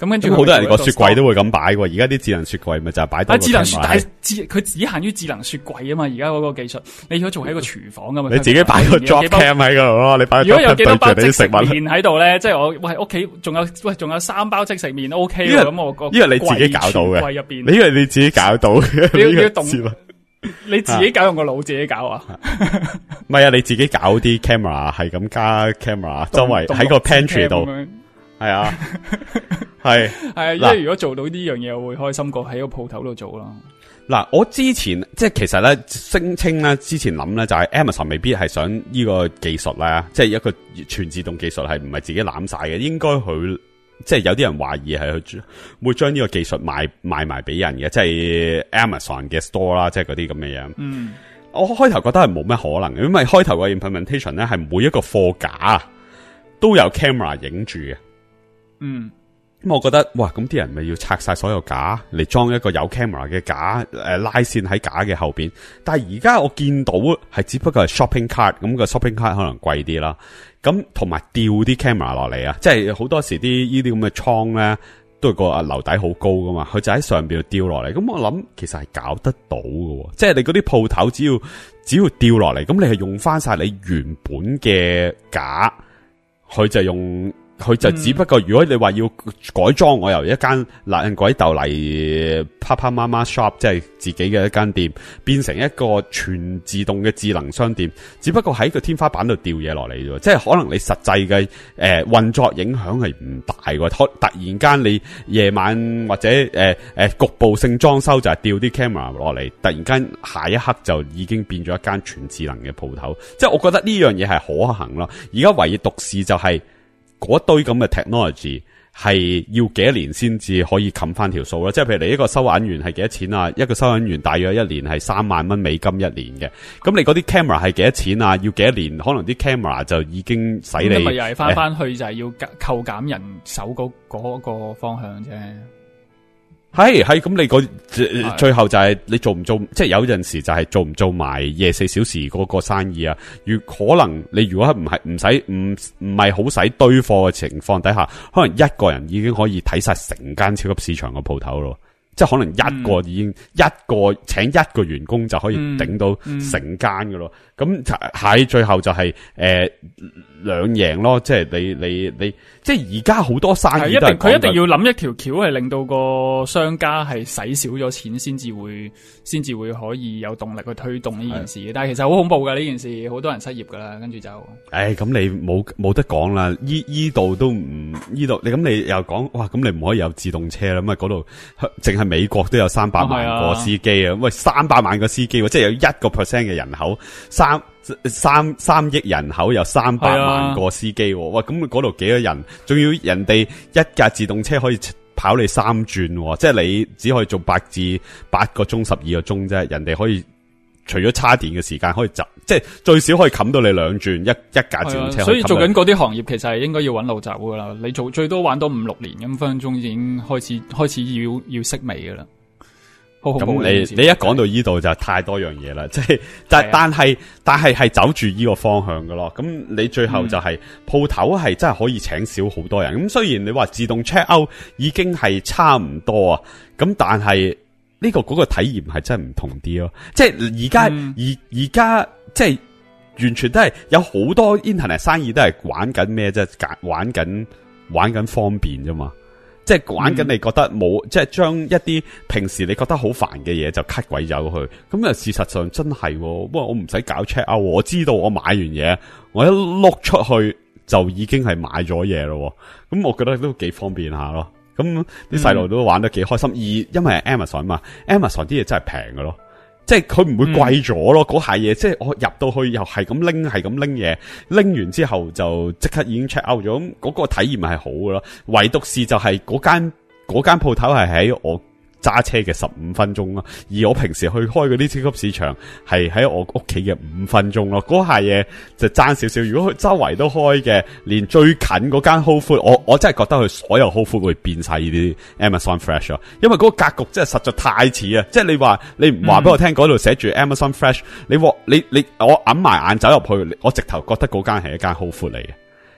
咁跟住好多人個雪櫃都會咁擺喎，而家啲智能雪櫃咪就係擺多個 camera。 智能雪，但係智佢只限於智能雪櫃啊嘛，而家嗰個技術，你如果做喺個廚房噶嘛， 你自己擺個 drop cam 喺度咯，你擺如果有幾多包即食麵麵喺度咧，即係我喂屋企仲有喂仲有三包即食麵 O K 喎，咁我個因為你自己搞到嘅， 櫃入邊， 你以為你自己搞到嘅， 你要動，你自己搞用個腦自己搞啊？ 唔係啊，你自己搞啲 camera 係咁加 camera， 周圍喺個 pantry 度，係啊，係係，因為如果做到呢樣嘢，我會開心過喺個鋪頭度做咯。 嗱，我之前即係其實咧聲稱咧，之前諗咧就係 Amazon 未必係想呢個技術咧，即係一個全自動技術係唔係自己攬晒嘅，應該佢即係有啲人懷疑係佢會將呢個技術賣賣埋俾人嘅，即係 Amazon 嘅 store 啦，即係嗰啲咁嘅嘢。嗯，我開頭覺得係冇咩可能嘅，因為開頭嘅 implementation 咧係每一個貨架都有 camera 影住嘅。嗯。咁我覺得，哇！咁啲人咪要拆晒所有架嚟裝一個有 camera 嘅架，誒、呃、拉線喺架嘅後邊。但係而家我見到係只不過係 shopping cart，咁個 shopping cart 可能貴啲啦。咁同埋吊啲 camera 落嚟啊，即係好多時啲呢啲咁嘅倉咧，都係個啊樓底好高噶嘛，佢就喺上邊度吊落嚟。咁我諗其實係搞得到喎，即係你嗰啲鋪頭只要只要吊落嚟，咁你係用翻晒你原本嘅架，佢就用。佢就只不過，如果你話要改裝，我由一間爛鬼豆嚟啪啪媽媽 shop， 即係自己嘅一間店，變成一個全自動嘅智能商店，只不過喺個天花板度掉嘢落嚟啫，即係可能你實際嘅誒運作影響係唔大嘅。突然間你夜晚或者誒誒、呃、局部性裝修就係掉啲 camera 落嚟，突然間下一刻就已經變咗一間全智能嘅鋪頭，即係我覺得呢樣嘢係可行咯。而家唯獨是就係、是。嗰堆咁嘅 technology 係要幾多年先至可以冚翻條數咯？即係譬如你一個收銀員係幾多錢啊？一個收銀員大約一年係三萬蚊美金一年嘅。咁你嗰啲 camera 係幾多錢啊？要幾多年？可能啲 camera 就已經使你。咁咪又係翻翻去就係要扣減人手嗰嗰個方向啫。係係咁，你個最後就係你做唔做？即係有陣時就係做唔做埋廿四小時嗰個生意啊？如可能你如果唔係唔使唔唔係好使堆貨嘅情況底下，可能一個人已經可以睇晒成間超級市場嘅鋪頭咯。即係可能一個已經、嗯、一個請一個員工就可以頂到成間㗎咯。咁喺最後就係誒兩贏咯。即係你你你，即係而家好多生意都係佢一定要諗一條橋，係令到個商家係使少咗錢，先至會先至會可以有動力去推動呢件事。但係其實好恐怖㗎呢件事，好多人失業㗎啦。跟住就誒咁你冇冇得講啦。依依度都唔依度，你咁你又講哇，咁你唔可以有自動車啦。咁啊嗰度淨係美國都有三百萬個司機啊！喂，三百萬個司機，即係有一個 percent 嘅人口，三三三億人口有三百萬個司機，喂，咁嗰度幾多人？仲要人哋一架自動車可以跑你三轉，即係你只可以做八至八個鐘、十二個鐘啫，人哋可以除咗叉電嘅時間，可以就即係最少可以冚到你兩轉，一一架自動車。所以做緊嗰啲行業，其實係應該要揾路走噶啦。你做最多玩多五六年，咁分分鐘已經開始開始要要息微噶啦。咁你你一講到呢度就太多樣嘢啦，即係但但係但係係走住呢個方向噶咯。咁你最後就係鋪頭係真係可以請少好多人。咁雖然你話自動 check out 已經係差唔多啊，咁但係呢個嗰個體驗係真係唔同啲咯。即係而家而而家即係完全都係有好多 internet 生意都係玩緊咩啫？玩緊玩緊方便啫嘛。即係玩緊，你覺得冇、嗯，即係將一啲平時你覺得好煩嘅嘢就 cut 鬼走去。咁啊，事實上真係，不過我唔使搞 check out，我知道我買完嘢，我一碌出去就已經係買咗嘢咯。咁我覺得都幾方便下咯。咁啲細路都玩得幾開心，而因為係 Amazon 嘛 ，Amazon 啲嘢真係平㗎咯。即係佢唔會貴咗咯，嗰下嘢即係我入到去又係咁拎，係咁拎嘢，拎完之後就即刻已經 check out 咗，咁嗰個體驗係好嘅咯。唯獨是就係嗰間嗰間鋪頭係喺我揸車嘅十五分鐘咯，而我平時去開嗰啲超級市場係喺我屋企嘅五分鐘咯。嗰下嘢就爭少少。如果佢周圍都開嘅，連最近嗰間 Whole Food，我我真係覺得佢所有 Whole Food 會變晒呢啲 Amazon Fresh 咯。因為嗰個格局真係實在太似啊！即係你話你唔話俾我聽嗰度寫住 Amazon Fresh，你你你我揞埋眼走入去，我直頭覺得嗰間係一間 Whole Food 嚟嘅。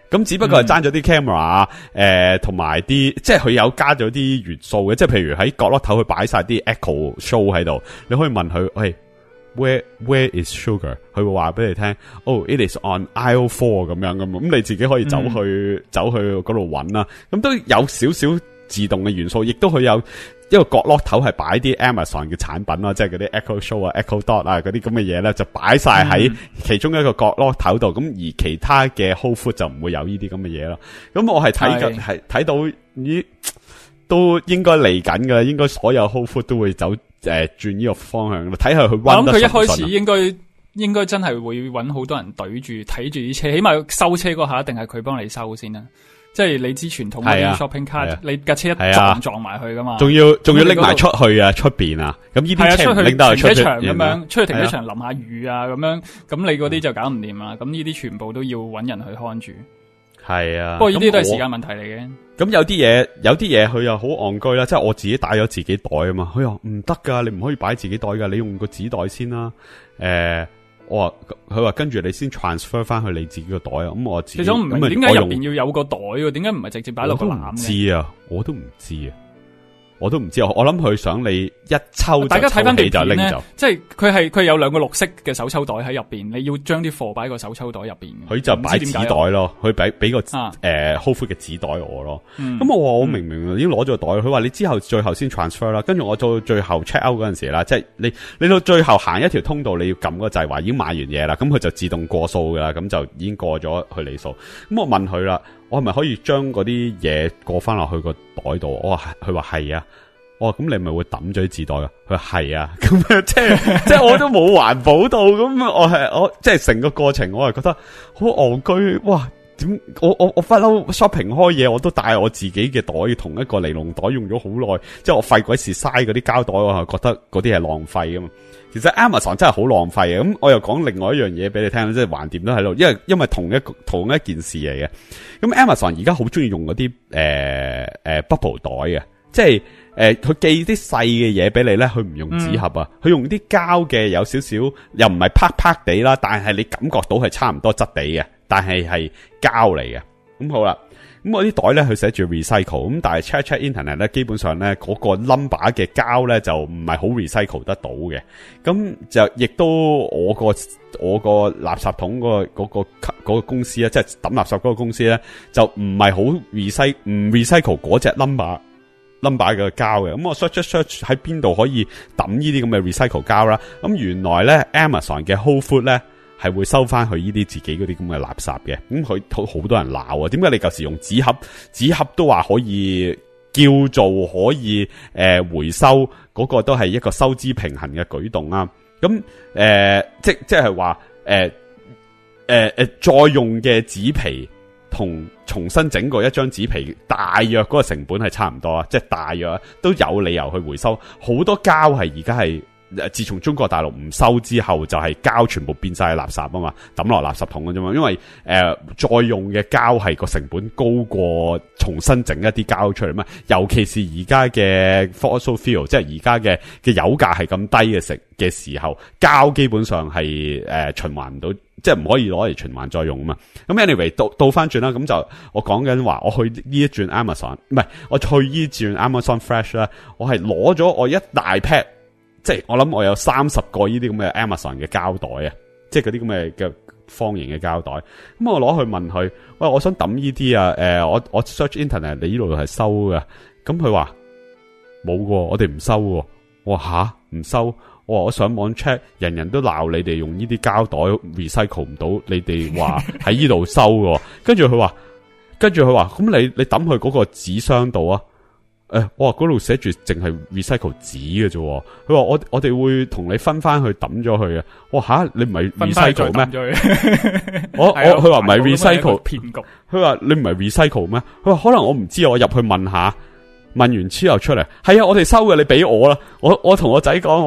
咁只不過係爭咗啲 camera 誒，同埋啲即係佢有加咗啲元素嘅，即係譬如喺角落頭去擺晒啲 Echo Show 喺度，你可以問佢，喂 ，where where is sugar？ 佢會話俾你聽，哦 ，it is on aisle four 咁樣咁，咁你自己可以走去、嗯、走去嗰度揾啦，咁都有少少自動嘅元素，亦都佢有。一個角落頭係擺啲 Amazon 嘅產品啦，即係嗰啲 Echo Show 啊、Echo Dot 啊嗰啲咁嘅嘢咧，就擺晒喺其中一個角落頭度。咁、嗯、而其他嘅 Whole Food 就唔會有呢啲咁嘅嘢咯。咁我係睇緊，係睇到咦，都應該嚟緊噶，應該所有 Whole Food 都會走誒轉呢個方向。睇下佢溫得順唔順。我諗佢一開始應該應該真係會揾好多人懟住睇住啲車，起碼收車嗰下一定係佢幫你收先啦。即係你知傳統嗰啲 shopping cart，、啊、你架車一撞撞埋去噶嘛？仲要仲要拎埋出去啊，出邊啊！咁呢啲車拎得去停車場咁樣，出去停車場淋下雨啊，咁樣咁你嗰啲就搞唔掂啦。咁呢啲全部都要揾人去看住。係啊，不過呢啲都係時間問題嚟嘅。咁有啲嘢，有啲嘢佢又好戇居啦，即係我自己帶咗自己袋啊嘛。佢話唔得噶，你唔可以擺自己袋噶，你用個紙袋先啦。誒、呃。我話佢話跟住你先 transfer 翻去你自己個袋啊，咁我自己其實我唔明點解入邊要有個袋嘅，點解唔係直接擺落個籃嘅？我都唔知啊，我都唔知啊。我都唔知，我我諗佢想你一抽就抽起就拎走，大家睇翻條片咧，即係佢係佢有兩個綠色嘅手抽袋喺入邊，你要將啲貨擺個手抽袋入邊。佢就擺紙袋咯，佢俾俾個誒 Whole Food 嘅紙袋我咯。咁、嗯、我話我明明已經攞咗個袋，佢話你之後最後先 transfer 啦。跟住我到最後 check out 嗰陣時啦，即係你你到最後行一條通道，你要撳個掣，話已經買完嘢啦，咁佢就自動過數噶啦，咁就已經過咗去理數。咁我問佢啦。我係咪可以將嗰啲嘢過翻落去個袋度？我話佢話係啊，我話咁你咪會抌咗啲紙袋啊？佢話係啊，咁樣即係即係我都冇環保到，咁我係我即係成個過程我係覺得好戇居，哇！點我我我不嬲 shopping 開嘢，我都帶我自己嘅袋，同一個尼龍袋用咗好耐，即係我費鬼事嘥嗰啲膠袋，我係覺得嗰啲係浪費噶嘛。其實 Amazon 真係好浪費嘅，咁我又講另外一樣嘢俾你聽，即係橫掂都喺度，因為因為同一同一件事嚟嘅。咁 Amazon 而家好中意用嗰啲誒誒 bubble 袋嘅，即係誒佢寄啲細嘅嘢俾你咧，佢唔用紙盒啊，佢、嗯、用啲膠嘅，有少少又唔係啪啪地啦，但係你感覺到係差唔多質地嘅，但係係膠嚟嘅。咁好啦。咁我啲袋咧，佢寫住 recycle， 咁但係 check check internet 咧，基本上咧嗰個 number 嘅膠咧就唔係好 recycle 得到嘅。咁就亦都我個我個垃圾桶嗰個嗰個嗰個公司咧，即係抌垃圾嗰個公司咧，就唔係好 recycle 唔 recycle 嗰隻 number number 嘅膠嘅。咁我 search search 喺邊度可以抌呢啲咁嘅 recycle 膠啦？咁原來咧 Amazon 嘅 Whole Food 咧。係會收翻佢呢啲自己嗰啲咁嘅垃圾嘅，咁佢好好多人鬧啊！點解你舊時用紙盒，紙盒都話可以叫做可以誒、呃、回收，嗰、那個都係一個收支平衡嘅舉動啊！咁誒、呃，即即係話誒誒誒，再用嘅紙皮同重新整過一張紙皮，大約嗰個成本係差唔多啊！即係大約都有理由去回收，好多膠係而家係。自從中國大陸唔收之後，就係、是、膠全部變晒垃圾啊嘛，抌落垃圾桶嘅啫嘛。因為誒、呃、再用嘅膠係個成本高過重新整一啲膠出嚟嘛。尤其是而家嘅 fossil fuel， 即係而家嘅嘅油價係咁低嘅食嘅時候，膠基本上係誒、呃、循環唔到，即係唔可以攞嚟循環再用啊嘛。咁 anyway 倒倒翻轉啦，咁就我講緊話，我去呢一轉 Amazon， 唔係我去呢轉 Amazon Fresh 啦，我係攞咗我一大 pack。即係我諗我有三十個呢啲咁嘅 Amazon 嘅膠袋啊，即係嗰啲咁嘅嘅方形嘅膠袋。咁我攞去問佢，喂，我想抌呢啲啊，誒、呃，我我 search internet， 你呢度係收㗎。咁佢話冇喎，我哋唔收喎。我話吓唔收？我話我上網 check， 人人都鬧你哋用呢啲膠袋 recycle 唔到，你哋話喺呢度收喎。跟住佢話，跟住佢話，咁你你抌去嗰個紙箱度啊？誒、欸，我話嗰度寫住淨係 recycle 紙嘅啫，佢話我我哋會同你分翻去抌咗佢嘅。我話吓，你唔係 recycle 咩？我我佢話唔係 recycle 騙局。佢話你唔係 recycle 咩？佢話可能我唔知，我入去問下，問完之後出嚟，係啊，我哋收嘅，你俾我啦。我我同我仔講，我話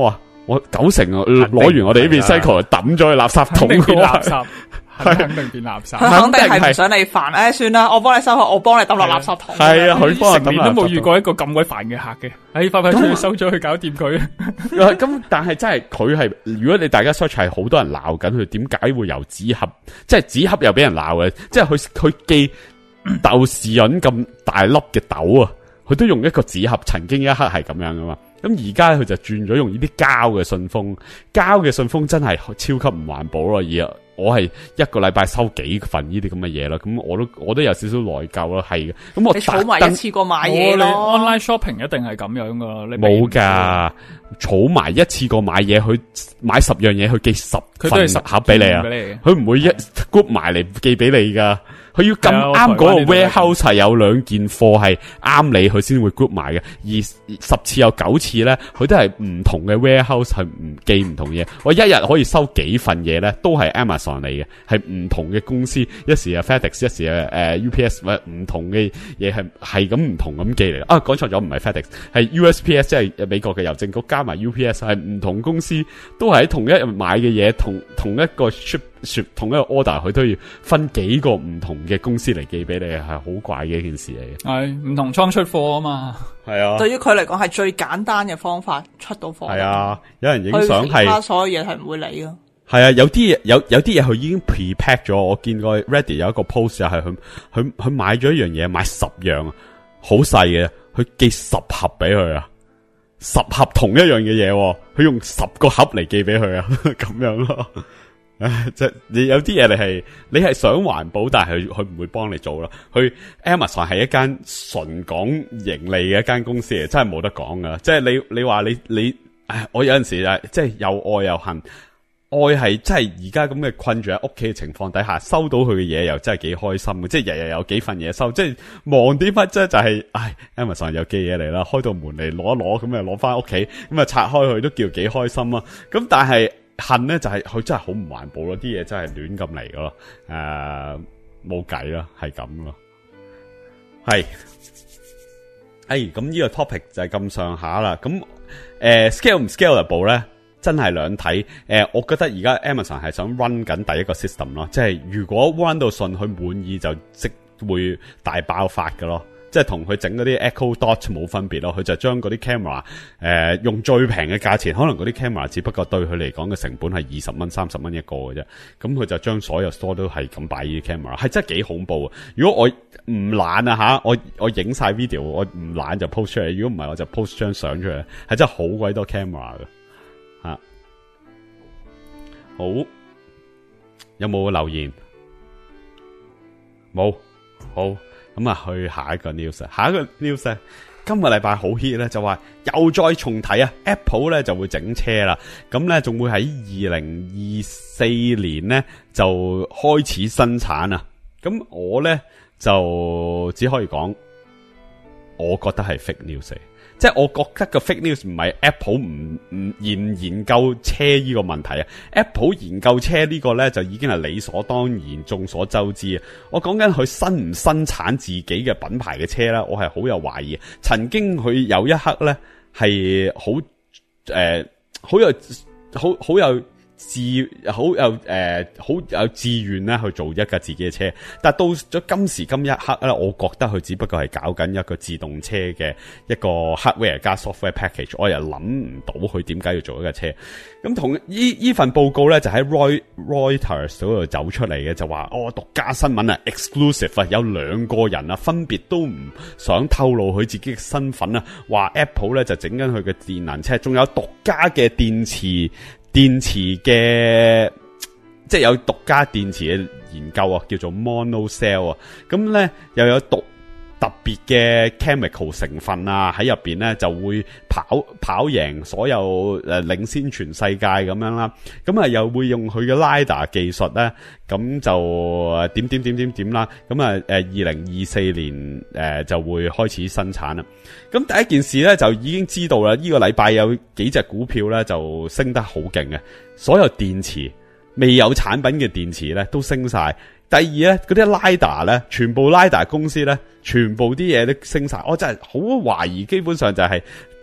我九成攞完我哋呢邊 recycle 抌咗去垃圾桶， 肯定變垃圾，肯定變垃圾。 佢肯定係唔想你煩，誒，算啦，我幫你收好，我幫你抌落垃圾桶。 係啊，佢幫我抌。 成年都冇遇過一個咁鬼煩嘅客嘅，誒，快快出去收咗去搞掂佢。 咁但係真係佢係，如果你大家 search 係好多人鬧緊佢，點解會由紙盒，即係紙盒又俾人鬧嘅，即係佢佢寄豆豉潤咁大粒嘅豆啊，佢都用一個紙盒，曾經一刻係咁樣噶嘛。咁而家佢就轉咗用呢啲膠嘅信封，膠嘅信封真係超級唔環保咯。而我係一個禮拜收幾份呢啲咁嘅嘢啦，咁我都我都有少少內疚咯，係嘅。咁我你儲埋一次過買嘢咯。 online shopping 一定係咁樣噶，你冇噶，儲埋一次過買嘢，佢買十樣嘢，佢寄十份十盒俾你啊，佢唔會一 group 埋嚟寄俾你噶。佢要咁啱嗰個 warehouse 係有兩件貨係啱你，佢先會 group 埋嘅。而十次有九次咧，佢都係唔同嘅 warehouse 係唔寄唔同嘢。我一日可以收幾份嘢咧，都係 Amazon 嚟嘅，係唔同嘅公司，一時係 FedEx， 一時係誒、呃、U P S， 或者唔同嘅嘢係係咁唔同咁寄嚟。啊，講錯咗，唔係 FedEx， 係 U S P S， 即係美國嘅郵政局加埋 U P S， 係唔同公司都係喺同一日買嘅嘢，同同一個 ship。同一個 order 佢都要分幾個唔同嘅公司嚟寄俾你，係好怪嘅一件事嚟嘅。 係唔同倉出貨啊嘛。 係啊，對於佢嚟講係最簡單嘅方法出到貨。 係啊，有人影相係， 其他所有嘢係唔會理咯。 係啊，有啲嘢有有啲嘢佢已經 pre-pack 咗。我見過 Reddit 有一個 post 就係佢佢佢買咗一樣嘢，買十樣，好細嘅，佢寄十盒俾佢啊，十盒同一樣嘅嘢，佢用十個盒嚟寄俾佢啊，咁樣咯。誒，即係你有啲嘢你係你係想環保，但係佢唔會幫你做啦。佢 Amazon 係一間純講盈利嘅一間公司嚟，真係冇得講噶。即係你你話你你，誒，我有陣時就係即係又愛又恨。愛係真係而家咁嘅困住喺屋企嘅情況底下，收到佢嘅嘢又真係幾開心嘅，即係日日有幾份嘢收，即係望啲乜啫，就係、是，唉 ，Amazon 有寄嘢嚟啦，開到門嚟攞一攞，咁啊攞翻屋企，咁啊拆開佢都叫幾開心啊！咁但係恨咧就係、是、佢真係好唔環保咯，啲嘢真係亂咁嚟噶咯，誒、呃，冇計啦，係咁咯，係，誒，咁呢個 topic 就係咁上下啦，咁誒、呃、scale 唔 scalable 咧？真係兩睇，誒、呃，我覺得而家 Amazon 係想 run 緊第一個 system 咯，即係如果 run 到順，佢滿意就即會大爆發㗎咯，即係同佢整嗰啲 Echo Dot 冇分別咯，佢就將嗰啲 camera，誒、呃，用最平嘅價錢，可能嗰啲 camera 只不過對佢嚟講嘅成本係二十蚊、三十蚊一個嘅啫，咁佢就將所有 store 都係咁擺呢啲 camera，係真係幾恐怖啊！如果我唔懶啊吓，我我影晒 video，我唔懶就 post 出嚟，如果唔係我就 post 張相出嚟，係真係好鬼多 camera 嘅。啊，好，有冇留言？冇，好，咁啊去下一個 news， 下一個 news 咧，今個禮拜好 hit 咧，就話又再重提啊 ，Apple 咧就會整車啦，咁咧仲會喺二零二四年咧就開始生產啊，咁我咧就只可以講，我覺得係 fake news。即係我覺得個 fake news 唔係 Apple 唔唔研研究車呢個問題啊 ，Apple 研究車呢個咧就已經係理所當然、眾所周知啊。我講緊佢生唔生產自己嘅品牌嘅車咧，我係好有懷疑。曾經佢有一刻咧係好誒，好有好好有自好有誒好有志願咧去做一架自己嘅車，但係到咗今時今一刻咧，我覺得佢只不過係搞緊一個自動車嘅一個 hardware 加 software package， 我又諗唔到佢點解要做一架車。咁同呢呢份報告咧就喺 Roy Reuters 嗰度走出嚟嘅，就話哦獨家新聞啊 exclusive 啊，有兩個人啊分別都唔想透露佢自己嘅身份啊，話 Apple 咧就整緊佢嘅電能車，仲有獨家嘅電池。電池嘅即係有獨家電池嘅研究啊，叫做 Mono Cell 啊，咁咧又有獨特別嘅 chemical 成分啊喺入邊咧，就會跑跑贏所有誒領先全世界咁樣啦。咁啊又會用佢嘅 LiDAR 技術咧，咁就誒點點點點點啦。咁啊誒二零二四年誒、呃、就會開始生產啦。咁第一件事咧就已經知道啦，呢、這個禮拜有幾隻股票咧就升得好勁嘅，所有電池未有產品嘅電池咧都升晒。第二咧，嗰啲 LiDAR 咧，全部 LiDAR 公司咧，全部啲嘢都升晒。我真係好懷疑，基本上就係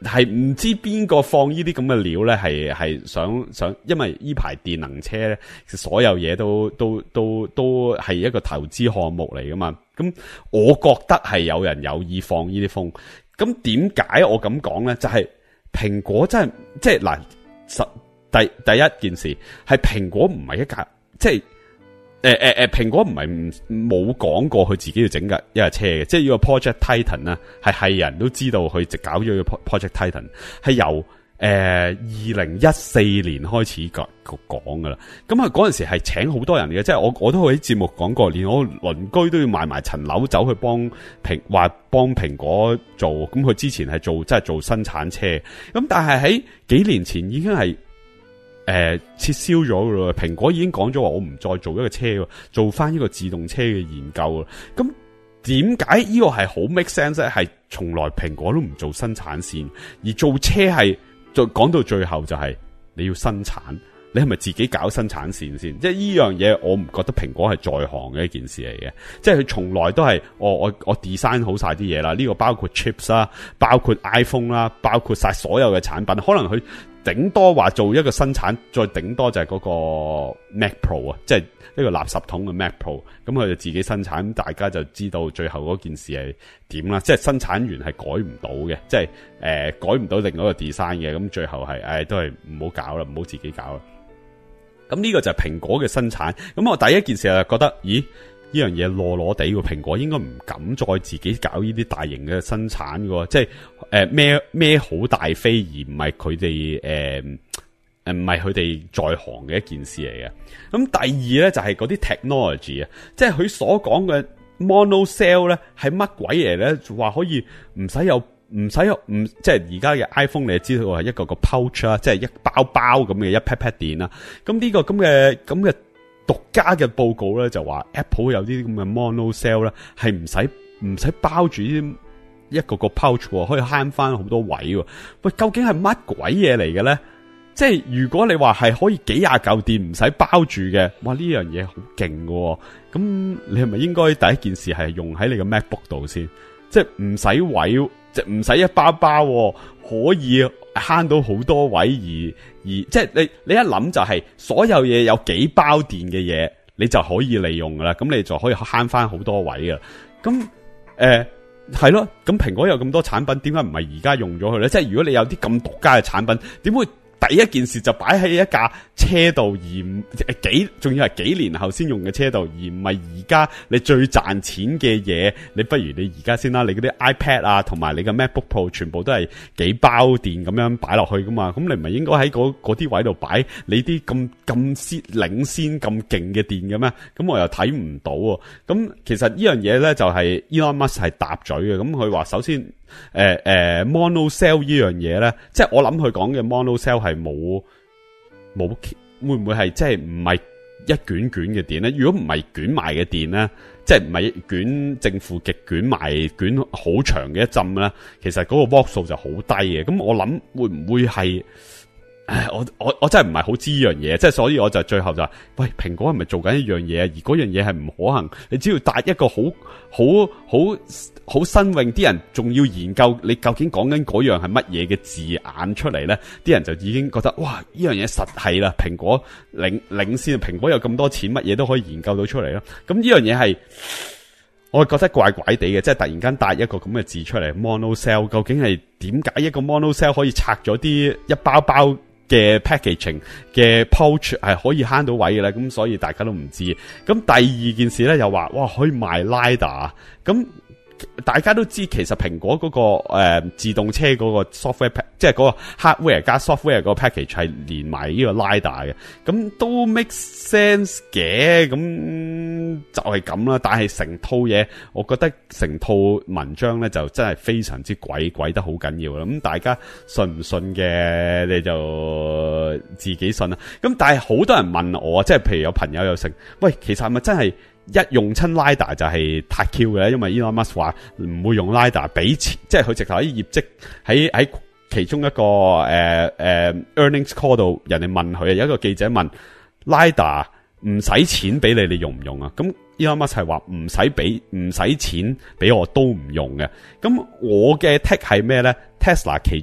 係唔知邊個放呢啲咁嘅料咧，係係想想，因為呢排電能車咧，其實所有嘢都都都都係一個投資項目嚟噶嘛。咁我覺得係有人有意放呢啲風。咁點解我咁講咧？就係、是、蘋果真係即係嗱，實第第一件事係蘋果唔係一架即係。誒誒誒，蘋果唔係冇講過佢自己要整架一架車嘅，即係呢個 Project Titan 啊，係係人都知道佢直搞咗個 Project Titan， 係由誒二零一四年開始講講噶啦。咁啊嗰陣時係請好多人嘅，即係我我都喺節目講過，連我鄰居都要賣埋層樓走去幫蘋話幫蘋果做。咁佢之前係做即係做生產車，咁但係喺幾年前已經係。誒、呃，撤銷咗噶啦，蘋果已經講咗話，我唔再做一個車，做翻呢個自動車嘅研究啦。咁點解呢個係好 make sense 咧？係從來蘋果都唔做生產線，而做車係就講到最後就係你要生產，你係咪自己搞生產線先？即係呢樣嘢，我唔覺得蘋果係在行嘅一件事嚟嘅。即係佢從來都係我我我 design 好晒啲嘢啦，呢、這個包括 chips 啦，包括 iPhone 啦，包括晒所有嘅產品，可能佢。頂多話做一個生產，再頂多就係嗰個 Mac Pro 啊，即係呢個垃圾桶嘅 Mac Pro，咁佢就自己生產，咁大家就知道最後嗰件事係點啦。即係生產員係改唔到嘅，即係誒、呃、改唔到另外一個 design 嘅，咁最後係誒、哎、都係唔好搞啦，唔好自己搞啦。咁呢個就係蘋果嘅生產。咁我第一件事就覺得，咦？呢樣嘢攞攞地喎，蘋果應該唔敢再自己搞呢啲大型嘅生產喎，即係誒孭孭好大飛，而唔係佢哋誒誒唔係佢哋在行嘅一件事嚟嘅。咁第二咧就係嗰啲 technology 啊，即係佢所講嘅 mono cell 咧係乜鬼嘢咧？話可以唔使有唔使有唔即係而家嘅 iPhone 你就知道係一個個 pouch 啦，即係一包包咁嘅一 pat pat 電啦。咁呢個咁嘅咁嘅。獨家嘅報告咧就話 Apple 有啲咁嘅 mono cell 咧係唔使唔使包住啲一個個 pouch 可以慳翻好多位喎。喂，究竟係乜鬼嘢嚟嘅咧？即係如果你話係可以幾廿嚿電唔使包住嘅，哇呢樣嘢好勁喎。咁你係咪應該第一件事係用喺你嘅 MacBook 度先？即係唔使位，即係唔使一包包，可以慳到好多位而。而即係你你一諗就係所有嘢有幾包電嘅嘢，你就可以利用噶啦，咁你就可以慳翻好多位噶。咁誒係咯，咁蘋果有咁多產品，點解唔係而家用咗佢咧？即係如果你有啲咁獨家嘅產品，點會第一件事就擺喺一架車度，而幾仲要係幾年後先用嘅車度，而唔係而家你最賺錢嘅嘢？你不如你而家先啦，你嗰啲 iPad 啊，同埋你嘅 MacBook Pro 全部都係幾包電咁樣擺落去噶嘛？咁你唔係應該喺嗰啲位度擺你啲咁咁先領先咁勁嘅電嘅咩？咁我又睇唔到喎。咁其實呢樣嘢咧就係 Elon Musk 係搭嘴嘅。咁佢話首先。誒、呃、誒、呃、mono cell 呢樣嘢咧，即係我諗佢講嘅 mono cell 係冇冇會唔會係即係唔係一卷卷嘅電咧？如果唔係捲埋嘅電咧，即係唔係捲正負極捲埋捲好長嘅一浸咧，其實嗰個 watt 數就好低嘅。咁我諗會唔會係？唉，我我我真係唔係好知呢樣嘢，即係所以我就最後就話，喂，蘋果係咪做緊一樣嘢？而嗰樣嘢係唔可行，你只要帶一個好好好好新穎，啲人仲要研究你究竟講緊嗰樣係乜嘢嘅字眼出嚟咧，啲人就已經覺得哇，呢樣嘢實係啦，蘋果領領先，蘋果有咁多錢，乜嘢都可以研究到出嚟啦。咁呢樣嘢係我覺得怪怪地嘅，即係突然間帶一個咁嘅字出嚟 mono cell， 究竟係點解一個 mono cell 可以拆咗啲一包包嘅 packaging 嘅 pouch 係可以慳到位嘅咧？咁所以大家都唔知。咁第二件事咧又話哇可以賣 lidar， 咁大家都知其實蘋果嗰、那個誒、呃、自動車嗰個 software 即係嗰個 hardware 加 software 個 package 係連埋呢個 lidar 嘅，咁都 make sense 嘅，咁就係咁啦。但係成套嘢，我覺得成套文章咧就真係非常之鬼鬼得好緊要啦。咁大家信唔信嘅你就自己信啦。咁但係好多人問我，即係譬如有朋友又成，喂，其實係咪真係？一用親 lidar 就係太 Q 嘅，因為 Elon Musk 話唔會用 lidar 俾錢，即係佢直頭喺業績喺喺其中一個誒誒、呃呃、earnings call 度，人哋問佢啊，有一個記者問 lidar 唔使錢俾你，你用唔用啊？咁 Elon Musk 係話唔使俾唔使錢俾我都唔用嘅。咁我嘅 take 係咩咧？Tesla 其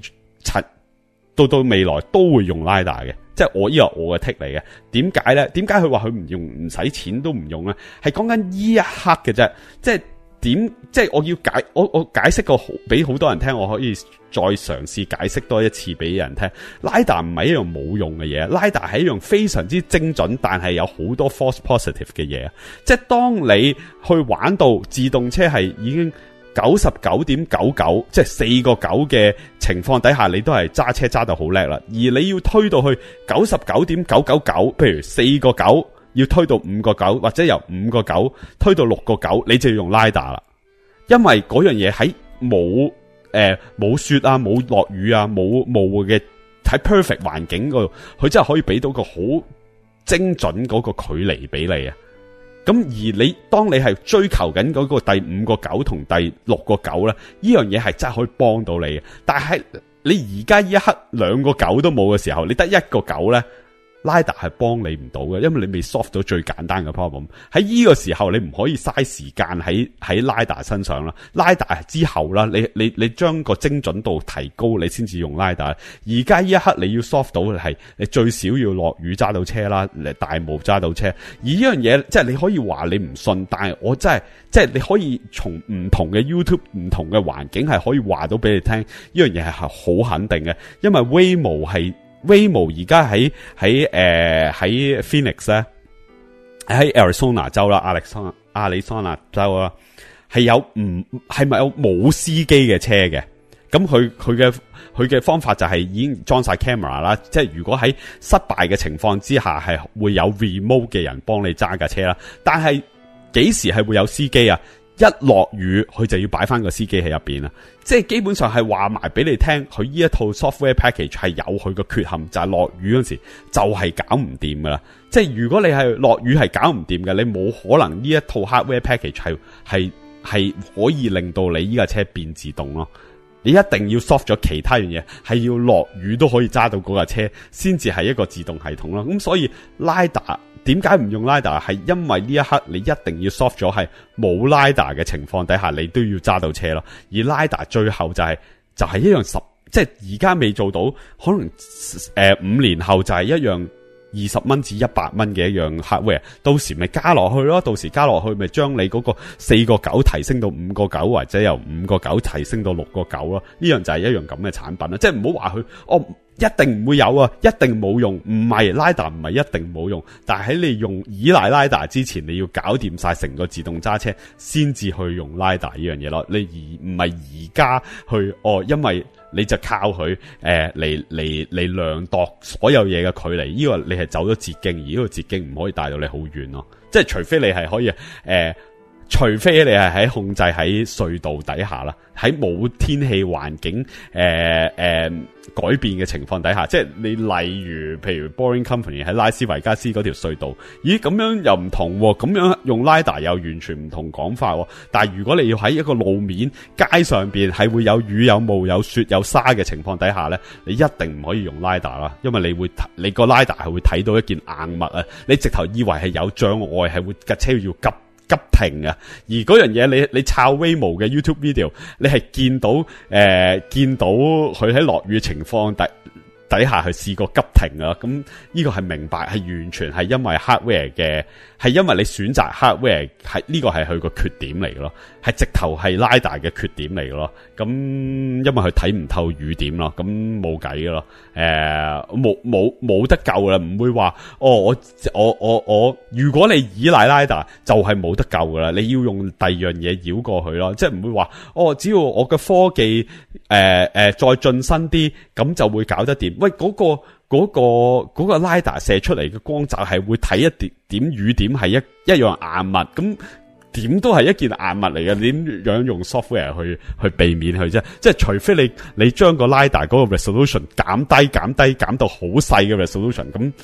到到未來都會用 LiDAR 嘅，即係我呢個我嘅 take 嚟嘅。點解咧？點解佢話佢唔用唔使錢都唔用咧？係講緊呢一刻嘅啫，即係點？即係我要解我我解釋個俾好多人聽，我可以再嘗試解釋多一次俾人聽。LiDAR 唔係一樣冇用嘅嘢 ，LiDAR 係一樣非常之精準，但係有好多 false positive 嘅嘢。即係當你去玩到自動車係已經九十九點九九，即係四個九嘅情況底下，你都係揸車揸到好叻啦。而你要推到去九十九點九九九，譬如四個九要推到五個九，或者由五個九推到六個九，你就要用 LiDAR 啦。因為嗰樣嘢喺冇誒冇雪啊、冇落雨啊、冇霧嘅喺 perfect 環境嗰度，佢真係可以俾到個好精準嗰個距離俾你啊。咁而你當你係追求緊嗰個第五個九同第六個九咧，呢樣嘢係真係可以幫到你嘅。但係你而家呢一刻兩個九都冇嘅時候，你得一個九咧，LiDAR 係幫你唔到嘅，因為你未 solve 到最簡單嘅 problem。喺呢個時候你唔可以嘥時間喺喺 LiDAR 身上啦。LiDAR 之後啦，你你你將個精準度提高，你先至用 LiDAR。而家呢一刻你要 solve 到嘅係你最少要落雨揸到車啦，大霧揸到車。而呢樣嘢即係你可以話你唔信，但係我真係即係你可以從唔同嘅 YouTube 唔同嘅環境係可以話到俾你聽，呢樣嘢係好肯定嘅，因為 Waymo 係。Waymo 而家喺喺誒喺 Phoenix 咧，喺 Arizona 州啦，亞利桑亞利桑那州啦，係有唔係咪有冇司機嘅車嘅？咁佢佢嘅佢嘅方法就係已經裝晒 camera 啦，即係如果喺失敗嘅情況之下，係會有 remote 嘅人幫你揸架車啦。但係幾時係會有司機啊？一落雨，佢就要擺翻個司機喺入邊啦。即係基本上係話埋俾你聽，佢呢一套 software package 係有佢個缺陷，就係落雨嗰時就係搞唔掂噶啦。即係如果你係落雨係搞唔掂嘅，你冇可能呢一套 hardware package 係係係可以令到你呢架車變自動咯。你一定要 soft 咗其他樣嘢，係要落雨都可以揸到嗰架車，先至係一個自動系統咯。咁所以 LiDAR 點解唔用 LiDAR？ 係因為呢一刻你一定要 soft 咗，係冇 LiDAR 嘅情況底下，你都要揸到車咯。而 LiDAR 最後就係、是、就係、是、一樣十，即係而家未做到，可能誒、呃、五年後就係一樣二十蚊至一百蚊嘅一樣 hardware， 到時咪加落去咯。到時加落去咪將你嗰個四個九提升到五個九，或者由五個九提升到六個九咯。呢樣就係一樣咁嘅產品啦。即係唔好話佢哦。一定唔會有啊，一定冇用。唔係 LiDAR 唔係一定冇用，但係喺你用依賴 LiDAR 之前，你要搞掂晒成個自動揸車，先至去用 LiDAR 呢樣嘢咯。你而唔係而家去哦，因為你就靠佢誒嚟嚟嚟量度所有嘢嘅距離，呢、這個你係走咗捷徑，而呢個捷徑唔可以帶到你好遠咯。即係除非你係可以誒。呃除非你係喺控制喺隧道底下啦，喺冇天氣環境誒誒、呃呃、改變嘅情況底下，即係你例如譬如 Boring Company 喺拉斯維加斯嗰條隧道，咦咁樣又唔同喎，咁樣用 LiDAR 又完全唔同講法喎。但係如果你要喺一個路面街上邊係會有雨有霧有雪有沙嘅情況底下咧，你一定唔可以用 LiDAR 啦，因為你會你個 LiDAR 係會睇到一件硬物啊，你直頭以為係有障礙，係會架車要急。急停啊！而嗰樣嘢，你你抄 Waymo 嘅 YouTube video， 你係見到誒、呃、見到佢喺落雨情況底底下去試過急停啊！咁呢個係明白，係完全係因為 hardware 嘅，係因為你選擇 hardware 係呢個係佢個缺點嚟嘅咯，係直頭係 LiDAR 嘅缺點嚟嘅咯。咁因為佢睇唔透雨點咯，咁冇計嘅咯。誒，冇冇冇得救啦，唔會話哦，我我我我，如果你依賴 LiDAR 就係冇得救噶啦，你要用第二樣嘢繞過去咯，即係唔會話哦，只要我嘅科技誒誒、呃呃、再進新啲，咁就會搞得掂。喂，嗰、嗰個嗰、嗰個嗰、嗰個 LiDAR 射出嚟嘅光澤係會睇一點點雨點係一一樣硬物咁。點都係一件硬物嚟嘅，點樣用 software 去去避免佢啫？即係除非你你將個 LiDAR 嗰個 resolution 減低減低減到好細嘅 resolution， 咁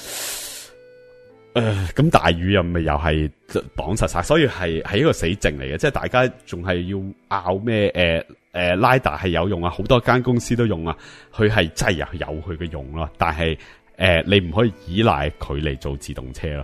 誒咁大雨又咪又係綁實晒，所以係係一個死症嚟嘅。即係大家仲係要拗咩？誒誒 LiDAR 係有用啊，好多間公司都用啊，佢係真係有有佢嘅用咯。但係誒、呃、你唔可以依賴佢嚟做自動車咯。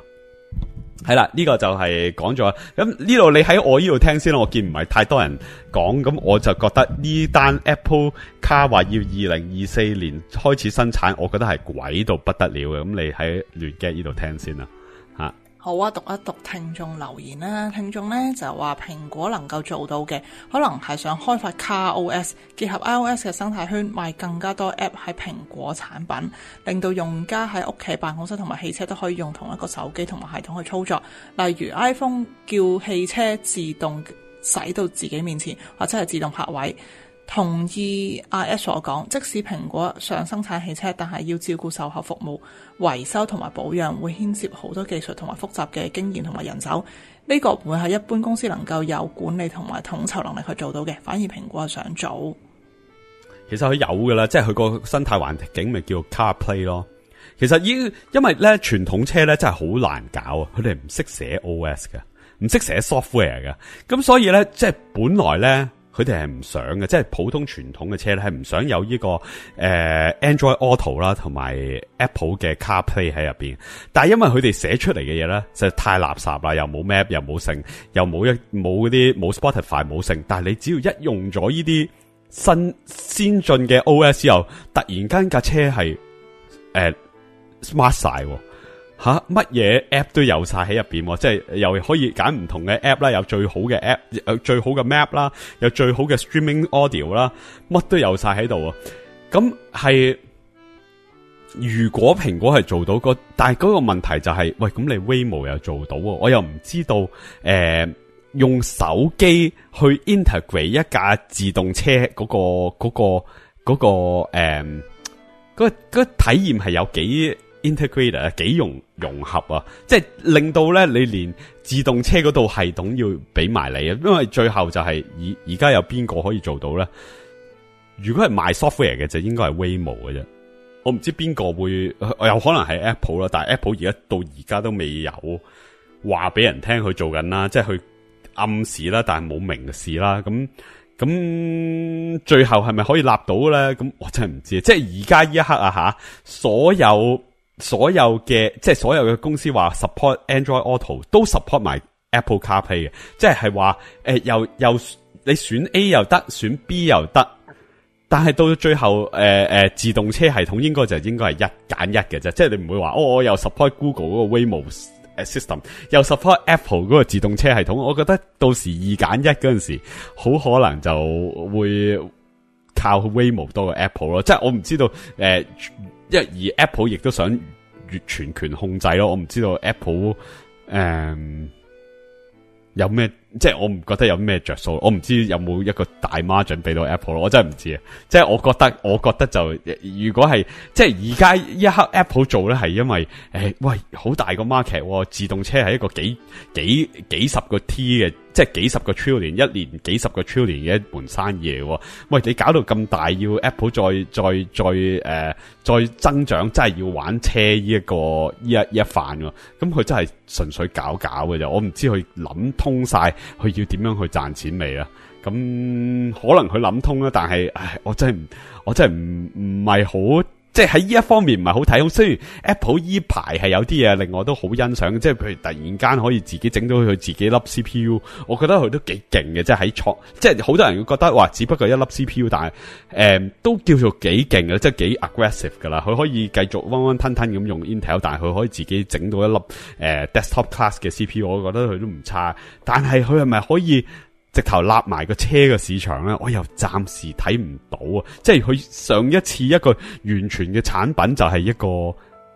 係啦，呢、這個就係講咗。咁呢度你喺我呢度聽先啦，我見唔係太多人講，咁我就覺得呢單 Apple Car 話要二零二四年開始生產，我覺得係鬼到不得了嘅。咁你喺亂 get 呢度聽先啦，吓。 好啊，讀一讀聽眾留言啦。聽眾呢就話蘋果能夠做到嘅，可能係想開發 CarOS， 結合 iOS 嘅生態圈，賣更加多 App 喺蘋果產品，令到用家喺屋企、辦公室同埋汽車都可以用同一個手機同埋系統去操作。例如 iPhone 叫汽車自動駛到自己面前，或者係自動泊位。同意阿 S 所講，即使蘋果想生產汽車，但係要照顧售後服務、維修同埋保養，會牽涉好多技術同埋複雜嘅經驗同埋人手。呢、這個唔會係一般公司能夠有管理同埋統籌能力去做到嘅，反而蘋果係想做。 其實佢有噶啦，即係佢個生態環境咪叫 CarPlay 咯。其實已經因為咧傳統車咧真係好難搞啊，佢哋唔識寫 O S 嘅，唔識寫 software 嘅，咁所以咧即係本來咧。佢哋係唔想嘅，即係普通傳統嘅車咧，係唔想有呢、這個誒、呃、Android Auto 啦，同埋 Apple 嘅 CarPlay 喺入邊。但係因為佢哋寫出嚟嘅嘢咧，實在太垃圾啦，又冇 Map， 又冇剩，又冇一冇嗰啲冇 Spotify 冇剩。但係你只要一用咗呢啲新先進嘅 O S 之後，突然間架車係誒、呃、smart 晒。吓，乜嘢 app 都有晒喺入邊，即係又可以揀唔同嘅 app 啦，有最好嘅 app， 有最好嘅 map 啦，有最好嘅 streaming audio 啦，乜都有晒喺度啊！咁係如果蘋果係做到個，但係嗰個問題就係、是，喂，咁你 Waymo 又做到，我又唔知道誒、呃，用手機去 integrate 一架自動車嗰、那個嗰、那個嗰、那個誒，嗰、呃那個嗰、那個體驗係有幾？integrator 幾融融合啊，即係令到咧你連自動車嗰度系統要俾埋你啊，因為最後就係而而家有邊個可以做到咧？如果係賣 software 嘅就應該係 Waymo 嘅啫，我唔知邊個會，有可能係 Apple 啦，但係 Apple 而家到而家都未有話俾人聽佢做緊啦，即係佢暗示啦，但係冇明示啦，咁。咁最後係咪可以立到咧？咁我真係唔知，即係而家呢一刻啊吓，所有。所有嘅即係所有嘅公司話 support Android Auto 都 support 埋 Apple CarPlay 嘅，即係係話誒又又你選 A 又得，選 B 又得，但係到最後誒誒、呃、自動車系統應該就應該係一揀一嘅啫，即係你唔會話哦我又 support Google 嗰個 Waymo system， 又 support Apple 嗰個自動車系統，我覺得到時二揀一嗰陣時，好可能就會靠 Waymo 多過 Apple 咯，即係我唔知道誒。呃因為而 Apple 亦都想越全權控制咯，我唔知道 Apple 誒、嗯、有咩，即係我唔覺得有咩着數，我唔知有冇一個大 margin 俾到 Apple 咯，我真係唔知啊！即係我覺得，我覺得就如果係即係而家一刻 Apple 做咧，係因為誒、欸、喂好大個 market， 自動車係一個幾幾幾十個 T 嘅。即係幾十個 trillion 一年，幾十個 trillion 嘅一門生意嚟。喂，你搞到咁大，要 Apple 再再再誒、呃、再增長，真係要玩車呢、這、一個呢一呢一範喎。咁佢真係純粹搞搞嘅啫。我唔知佢諗通晒，佢要點樣去賺錢未啊？咁可能佢諗通啦，但係唉，我真係唔，我真係唔唔係好。即係喺呢一方面唔係好睇好，雖然 Apple 依排係有啲嘢令我都好欣賞，即係譬如突然間可以自己整到佢自己粒 C P U， 我覺得佢都幾勁嘅，即係喺創，即係好多人會覺得話只不過一粒 C P U， 但係誒、呃、都叫做幾勁嘅，即係幾 aggressive 噶啦，佢可以繼續溫溫吞吞咁用 Intel， 但係佢可以自己整到一粒誒、呃、desktop class 嘅 C P U， 我覺得佢都唔差，但係佢係咪可以直頭立埋個車嘅市場咧，我又暫時睇唔到啊！即係佢上一次一個完全嘅產品就係一個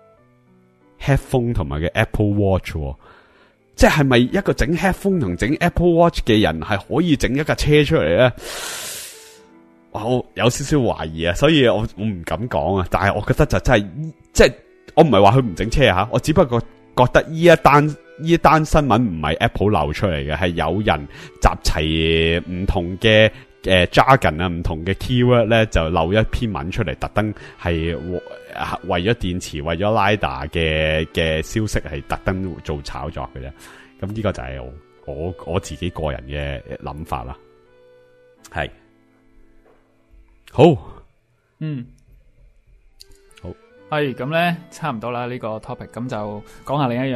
headphone 同埋嘅 Apple Watch， 即係咪一個整 headphone 同整 Apple Watch 嘅人係可以整一架車出嚟咧？我有少少懷疑啊，所以我我唔敢講啊。但係我覺得就真係，即係我唔係話佢唔整車吓，我只不過覺得呢一單。呢單新聞唔係 Apple 流出嚟嘅，係有人集齊唔同嘅誒 jargon 啊，唔同嘅 keyword 咧，就漏一篇文出嚟，特登係為咗電池、為咗 LiDAR 嘅嘅消息係特登做炒作嘅啫。咁呢個就係我我我自己個人嘅諗法啦。係好， 嗯， 好， 係咁咧，差唔多啦呢個 topic，咁就講下另一樣嘢。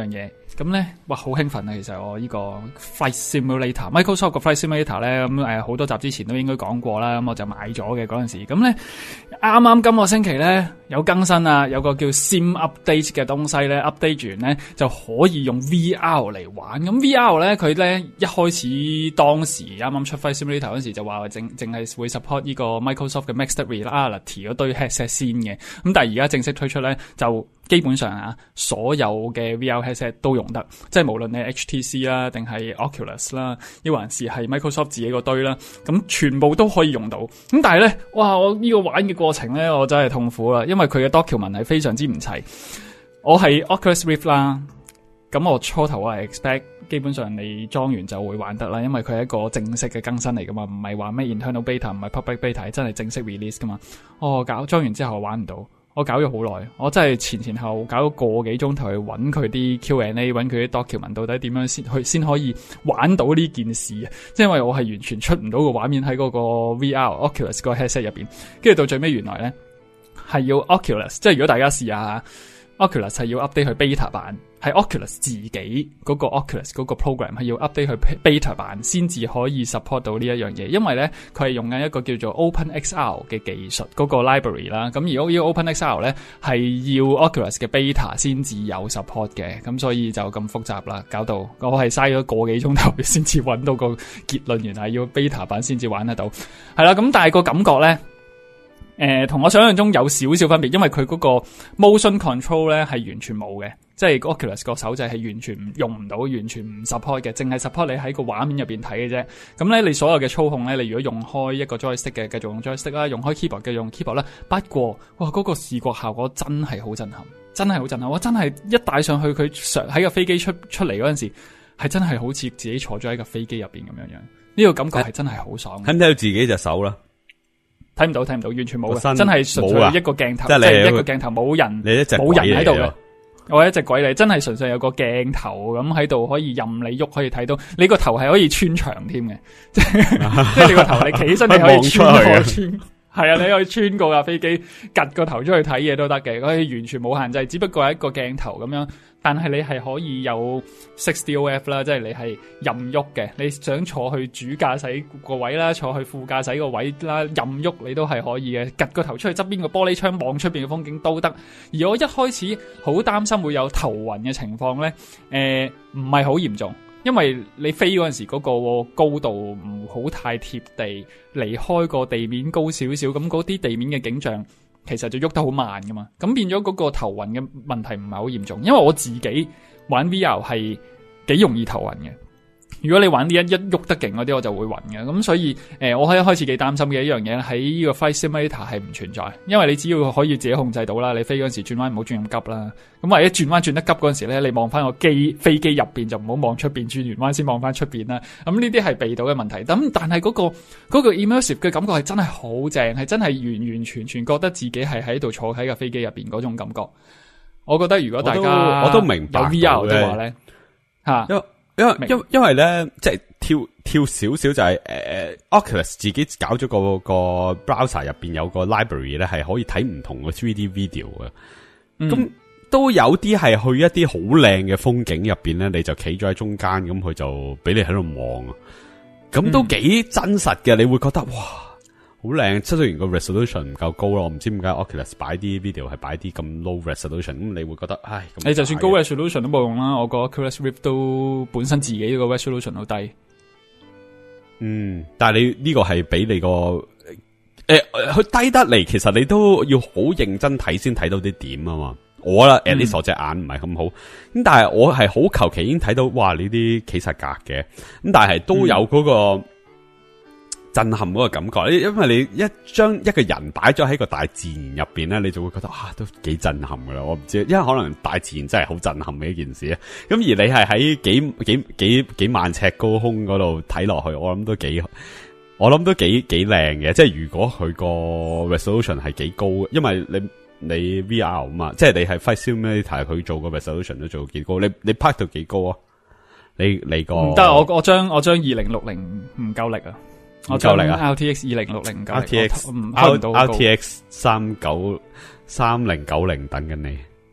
咁咧，哇，好興奮啊！其實我呢個 Flight Simulator，Microsoft 個 Flight Simulator 咧，咁誒好多集之前都應該講過啦，咁我就買咗嘅嗰陣時，咁咧啱啱今個星期咧有更新啊，有個叫 Sim Update 嘅東西咧 ，update 完咧就可以用 V R 嚟玩。咁 V R 咧佢咧一開始當時啱啱出 Flight Simulator 嗰陣時就話淨淨係會 support 呢個 Microsoft 嘅 Mixed Reality 嗰堆 headset 先嘅，咁但係而家正式推出咧就基本上啊所有嘅 V R headset 都用得，即係無論你 H T C 啦，定係 Oculus 啦，亦還是係 Microsoft 自己個堆啦，咁全部都可以用到。咁但係咧，哇！我呢個玩嘅過程咧，我真係痛苦啦，因為佢嘅 document 係非常之唔齊。我係 Oculus Rift 啦，咁我初頭我係 expect 基本上你裝完就會玩得啦，因為佢係一個正式嘅更新嚟噶嘛，唔係話咩 internal beta， 唔係 public beta， 係真係正式 release 噶嘛。哦，搞裝完之後我玩唔到。我搞咗好耐，我真係前前後搞咗個幾鐘頭去揾佢啲 Q and A， 揾佢啲 document 到底點樣先去先可以玩到呢件事啊！即係因為我係完全出唔到個畫面喺嗰個 V R Oculus 個 headset 入邊，跟住到最尾原來咧係要 Oculus， 即係如果大家試下 Oculus 係要 update 去 beta 版，係 Oculus 自己嗰個 Oculus 嗰個 program 係要 update 去 beta 版先至可以 support 到呢一樣嘢，因為咧佢係用緊一個叫做 OpenXR 嘅技術嗰個 library 啦，咁而呢個 OpenXR 咧係要 Oculus 嘅 beta 先至有 support 嘅，咁所以就咁複雜啦，搞到我係嘥咗個幾鐘頭先至揾到個結論，原來要 beta 版先至玩得到，係啦，咁但係個感覺咧。誒、呃，同我想象中有少少分別，因為佢嗰個 motion control 咧係完全冇嘅，即係 Oculus 個手掣係完全用唔到，完全唔 support 嘅，淨係 support 你喺個畫面入邊睇嘅啫。咁咧，你所有嘅操控咧，你如果用開一個 joystick 嘅，繼續用 joystick 啦；用開 keyboard 嘅，用 keyboard 啦。不過，哇，嗰、那個視覺效果真係好震撼，真係好震撼。我真係一帶上去，佢上喺個飛機出出嚟嗰陣時，係真係好似自己坐咗喺個飛機入邊咁樣樣。呢、這個感覺係真係好爽。 睇唔睇到自己隻手啦？ 睇唔到，睇唔到，完全冇嘅，真係純粹一個鏡頭， 即係、 就是、一個鏡頭，冇人， 你一隻冇人喺度嘅。我一隻鬼嚟，真係純粹有個鏡頭咁喺度，可以任你喐，可以睇到你個頭係可以穿牆添嘅，即係即係你個頭你企起身你可以穿過穿，係啊，你可以穿過架飛機，趌個頭出去睇嘢都得嘅，可以完全冇限制，只不過係一個鏡頭咁樣。但係你係可以有 six D O F 啦，即係你係任喐嘅。你想坐去主駕駛個位啦，坐去副駕駛個位啦，任喐你都係可以嘅。趌個頭出去側邊個玻璃窗望出邊嘅風景都得。而我一開始好擔心會有頭暈嘅情況咧，誒唔係好嚴重，因為你飛嗰陣時嗰個高度唔好太貼地，離開個地面高少少，咁嗰啲地面嘅景象。其實就喐得好慢噶嘛，咁變咗嗰個頭暈嘅問題唔係好嚴重，因為我自己玩 V R 係幾容易頭暈嘅。如果你玩呢一一喐得勁嗰啲，我就會暈嘅。咁所以誒、呃，我喺一開始幾擔心嘅一樣嘢喺呢個 Flight Simulator 係唔存在，因為你只要可以自己控制到啦，你飛嗰陣時轉彎唔好轉咁急啦。咁或者轉彎轉得急嗰陣時咧，你望翻個機飛機入邊就唔好望出邊，轉完彎先望翻出邊啦。咁呢啲係避到嘅問題。咁但係嗰、嗰個、嗰個 immersive 嘅感覺係真係好正，係真係完完全全覺得自己係喺度坐喺個飛機入邊嗰種感覺。我覺得如果大家我都明白有 V R 嘅話咧，吓。 因為因因為咧，即係跳跳少少就係、是、誒、呃、Oculus 自己搞咗個個 browser 入邊有個 library 咧，係可以睇唔同嘅 three D video 嘅。咁、嗯、都有啲係去一啲好靚嘅風景入邊咧，你就企咗喺中間，咁佢就俾你喺度望。咁都幾真實嘅，你會覺得哇！好靚，雖然個 resolution 唔夠高咯，我唔知點解 Oculus 擺啲 video 係擺啲咁 low resolution，咁你會覺得，唉，咁你就算高 resolution 都冇用啦，我覺得 Oculus Rift 都本身自己個 resolution 好低。 嗯，但係你呢個係俾你個誒，佢低得嚟，其實你都要好認真睇先睇到啲點啊嘛。我啦 at least 我隻眼唔係咁好，咁但係我係好求其已經睇到，哇！呢啲企實格嘅，咁但係都有嗰個。嗯震撼嗰個感覺，因為你一將一個人擺咗喺個大自然入邊咧，你就會覺得啊，都幾震撼噶啦。我唔知，因為可能大自然真係好震撼嘅一件事啊。咁而你係喺幾幾幾幾萬尺高空嗰度睇落去，我諗都幾，我諗都幾幾靚嘅。即係如果佢個 resolution 係幾高，因為你你 V R 啊嘛，即係你係 Flight Simulator 佢做個 resolution 都做幾高，你你拍到幾高啊？你你個唔得，我我將我將二零六零唔夠力啊！我就嚟啊 ！R T X 二零六零 R T X 唔開唔到 R T X 三九三零九零等緊你。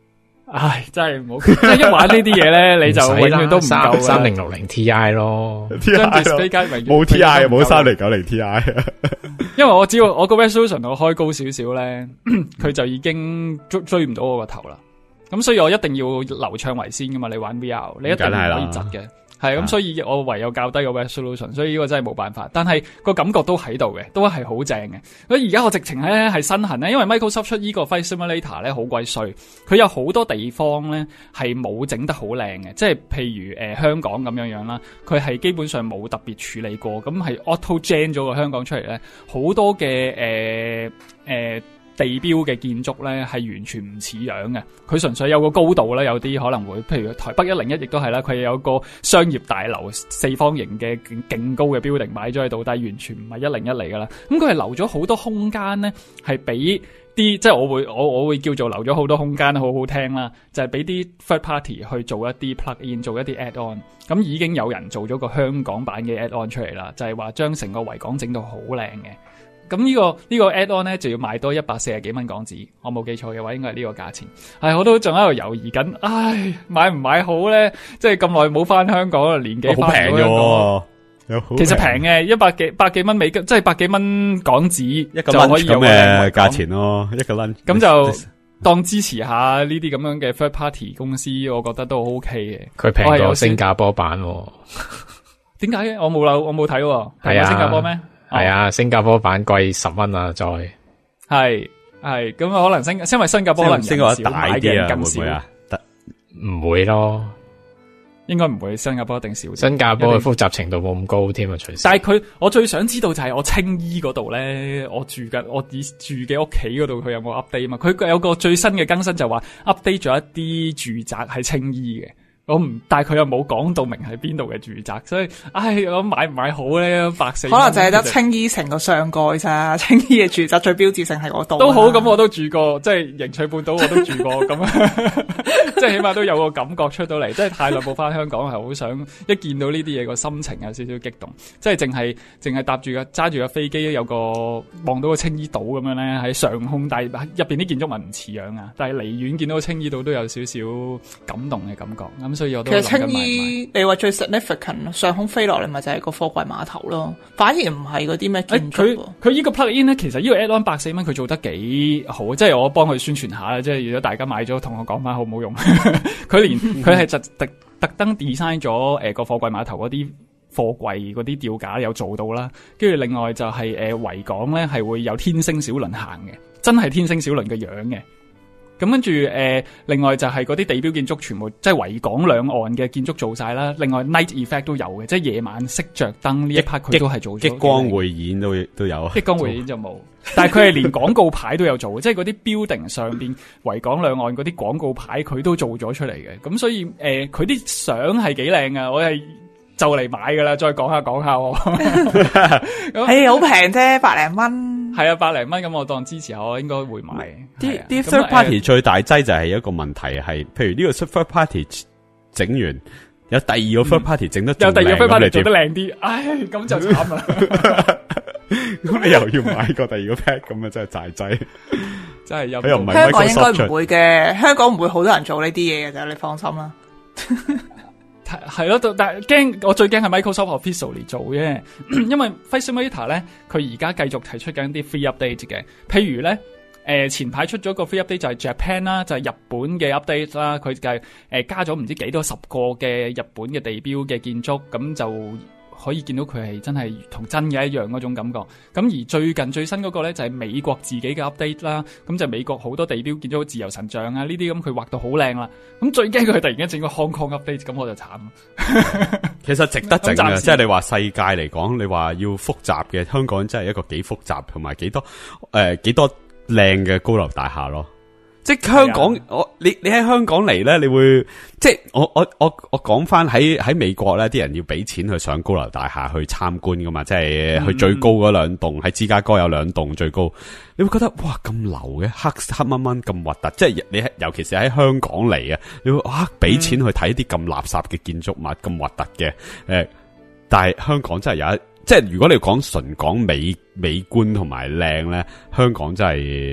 唉，真係唔好，即係一玩呢啲嘢咧，你就永遠都唔夠三零六零 Ti 咯， 將 display 階冇 Ti 冇三零九零 Ti。 因為我只要我個 resolution 我開高少少咧，佢就已經追追唔到我個頭啦。咁所以我一定要流暢為先噶嘛，你玩 V R 你一定唔可以窒嘅。係咁，所以我唯有較低個 resolution，所以呢個真係冇辦法。但係個感覺都喺度嘅，都係好正嘅。咁而家我直情咧係身痕咧，因為 Microsoft 出呢個 Flight Simulator 咧好鬼衰，佢有好多地方咧係冇整得好靚嘅，即係譬如誒、呃、香港咁樣樣啦，佢係基本上冇特別處理過，咁係 auto gen 咗個香港出嚟咧，好多嘅誒誒。呃呃地標嘅建築咧係完全唔似樣嘅，佢純粹有個高度啦，有啲可能會，譬如台北一零一亦都係啦，佢有個商業大樓四方形嘅勁高嘅 building 擺咗喺度，但係完全唔係一零一嚟噶啦。咁佢係留咗好多空間咧，係俾啲即係我會我我會叫做留咗好多空間，好好聽啦，就係俾啲 third party 去做一啲 plug in， 做一啲 add on。咁已經有人做咗個香港版嘅 add on 出嚟啦，就係話將成個維港整到好靚嘅。咁呢、這個呢、這個 add on 咧就要賣多一百四十幾蚊港紙，我冇記錯嘅話應該係呢個價錢。係我都仲喺度猶豫緊，唉，買唔買好咧？即係咁耐冇翻香港啦，年幾翻香港。好平嘅，其實平嘅，一百幾百幾蚊美金，即係百幾蚊港紙一個 lunch 咁嘅價錢咯，一個 lunch。咁就當支持下呢啲咁樣嘅 third party 公司，我覺得都 OK 嘅。 佢平過新加坡版， 點解嘅？我冇留，我冇睇，係啊，新加坡咩？ 係啊，新加坡版貴十蚊啊，再係係咁可能新，因為新加坡可能新加坡大啲啊，會唔會啊？得唔會咯？ 應該唔會，新加坡一定少。 新加坡嘅複雜程度冇咁高添啊，隨時。 但係佢，我最想知道就係我青衣嗰度咧，我住緊我以住嘅屋企嗰度，佢有冇 update 嘛？佢有個最新嘅更新就話 update 咗一啲住宅喺青衣嘅。我唔，但係佢又冇講到明係邊度嘅住宅，所以，唉，我買唔買好咧？百四可能就係得青衣城個上蓋咋，青衣嘅住宅最標誌性係嗰度。 都好，咁我都住過，即係迎翠半島我都住過，咁即係起碼都有個感覺出到嚟。即係太耐冇翻香港，係好想一見到呢啲嘢個心情有少少激動。即係淨係淨係搭住個揸住個飛機，有個望到個青衣島咁樣咧喺上空，但係入邊啲建築物唔似樣啊，但係離遠見到個青衣島都有少少感動嘅感覺。咁所以我都其實青衣你話最 significant 上空飛落嚟咪就係個貨櫃碼頭咯，反而唔係嗰啲咩建築。 佢佢呢個 plug in 咧，其實呢個 add on 百四蚊佢做得幾好，即係我幫佢宣傳下啦。即係如果大家買咗，同我講翻好唔好用。佢連佢係特特特登 design 咗誒個貨櫃碼頭嗰啲貨櫃嗰啲吊架有做到啦，跟住另外就係誒維港咧係會有天星小輪行嘅，真係天星小輪嘅樣嘅。咁跟住誒，另外就係嗰啲地標建築全部即係維港兩岸嘅建築做晒啦。另外 night effect 都有嘅，即係夜晚熄着燈呢一 part 佢都係做咗。激光匯演都都有。 激光匯演就冇，但係佢係連廣告牌都有做，即係嗰啲 building 上邊維港兩岸嗰啲廣告牌佢都做咗出嚟嘅。咁所以誒，佢啲相係幾靚啊！我係就嚟買噶啦，再講下講下喎。 係好平啫，百零蚊。 係啊，百零蚊咁，我當支持下，我應該會買。 啲啲 third party 最大劑就係一個問題係，譬如呢個 third party 整完，有第二個 third party 整得，有第二個 third party 做得靚啲，唉，咁就慘啦。咁你又要買個第二個 pack，咁啊真係大劑，真係有。佢又唔係香港應該唔會嘅，香港唔會好多人做呢啲嘢嘅啫，你放心啦。 係咯，但係驚我最驚係 Microsoft Official 嚟做啫，因為 Flight Simulator 咧，佢而家繼續提出緊啲 free update 嘅，譬如咧，誒、呃、前排出咗個 free update 就係 Japan 啦，就係日本嘅 update 啦，佢就係誒加咗唔知幾多十個嘅日本嘅地標嘅建築，咁就可以見到佢係真係同真嘅一樣嗰種感覺。咁而最近最新嗰個咧就係美國自己嘅 update 啦，咁就美國好多地標建築自由神像啊呢啲咁佢畫到好靚啦。咁最驚佢突然間整個 Hong Kong update， 咁我就慘。 其實值得整嘅，即係你話世界嚟講，你話要複雜嘅，香港真係一個幾複雜同埋幾多誒幾、呃、多靚嘅高樓大廈咯。即係香港，我你你喺香港嚟咧，你會即係我我我我講翻喺喺美國咧，啲人要俾錢去上高樓大廈去參觀噶嘛，即係去最高嗰兩棟，喺芝加哥有兩棟最高，你會覺得哇咁流嘅，黑黑掹掹咁核突，即係你尤其是喺香港嚟啊，你會哇俾錢去睇啲咁垃圾嘅建築物，咁核突嘅誒，但係香港真係有一，即係如果你講純講美美觀同埋靚咧，香港真係。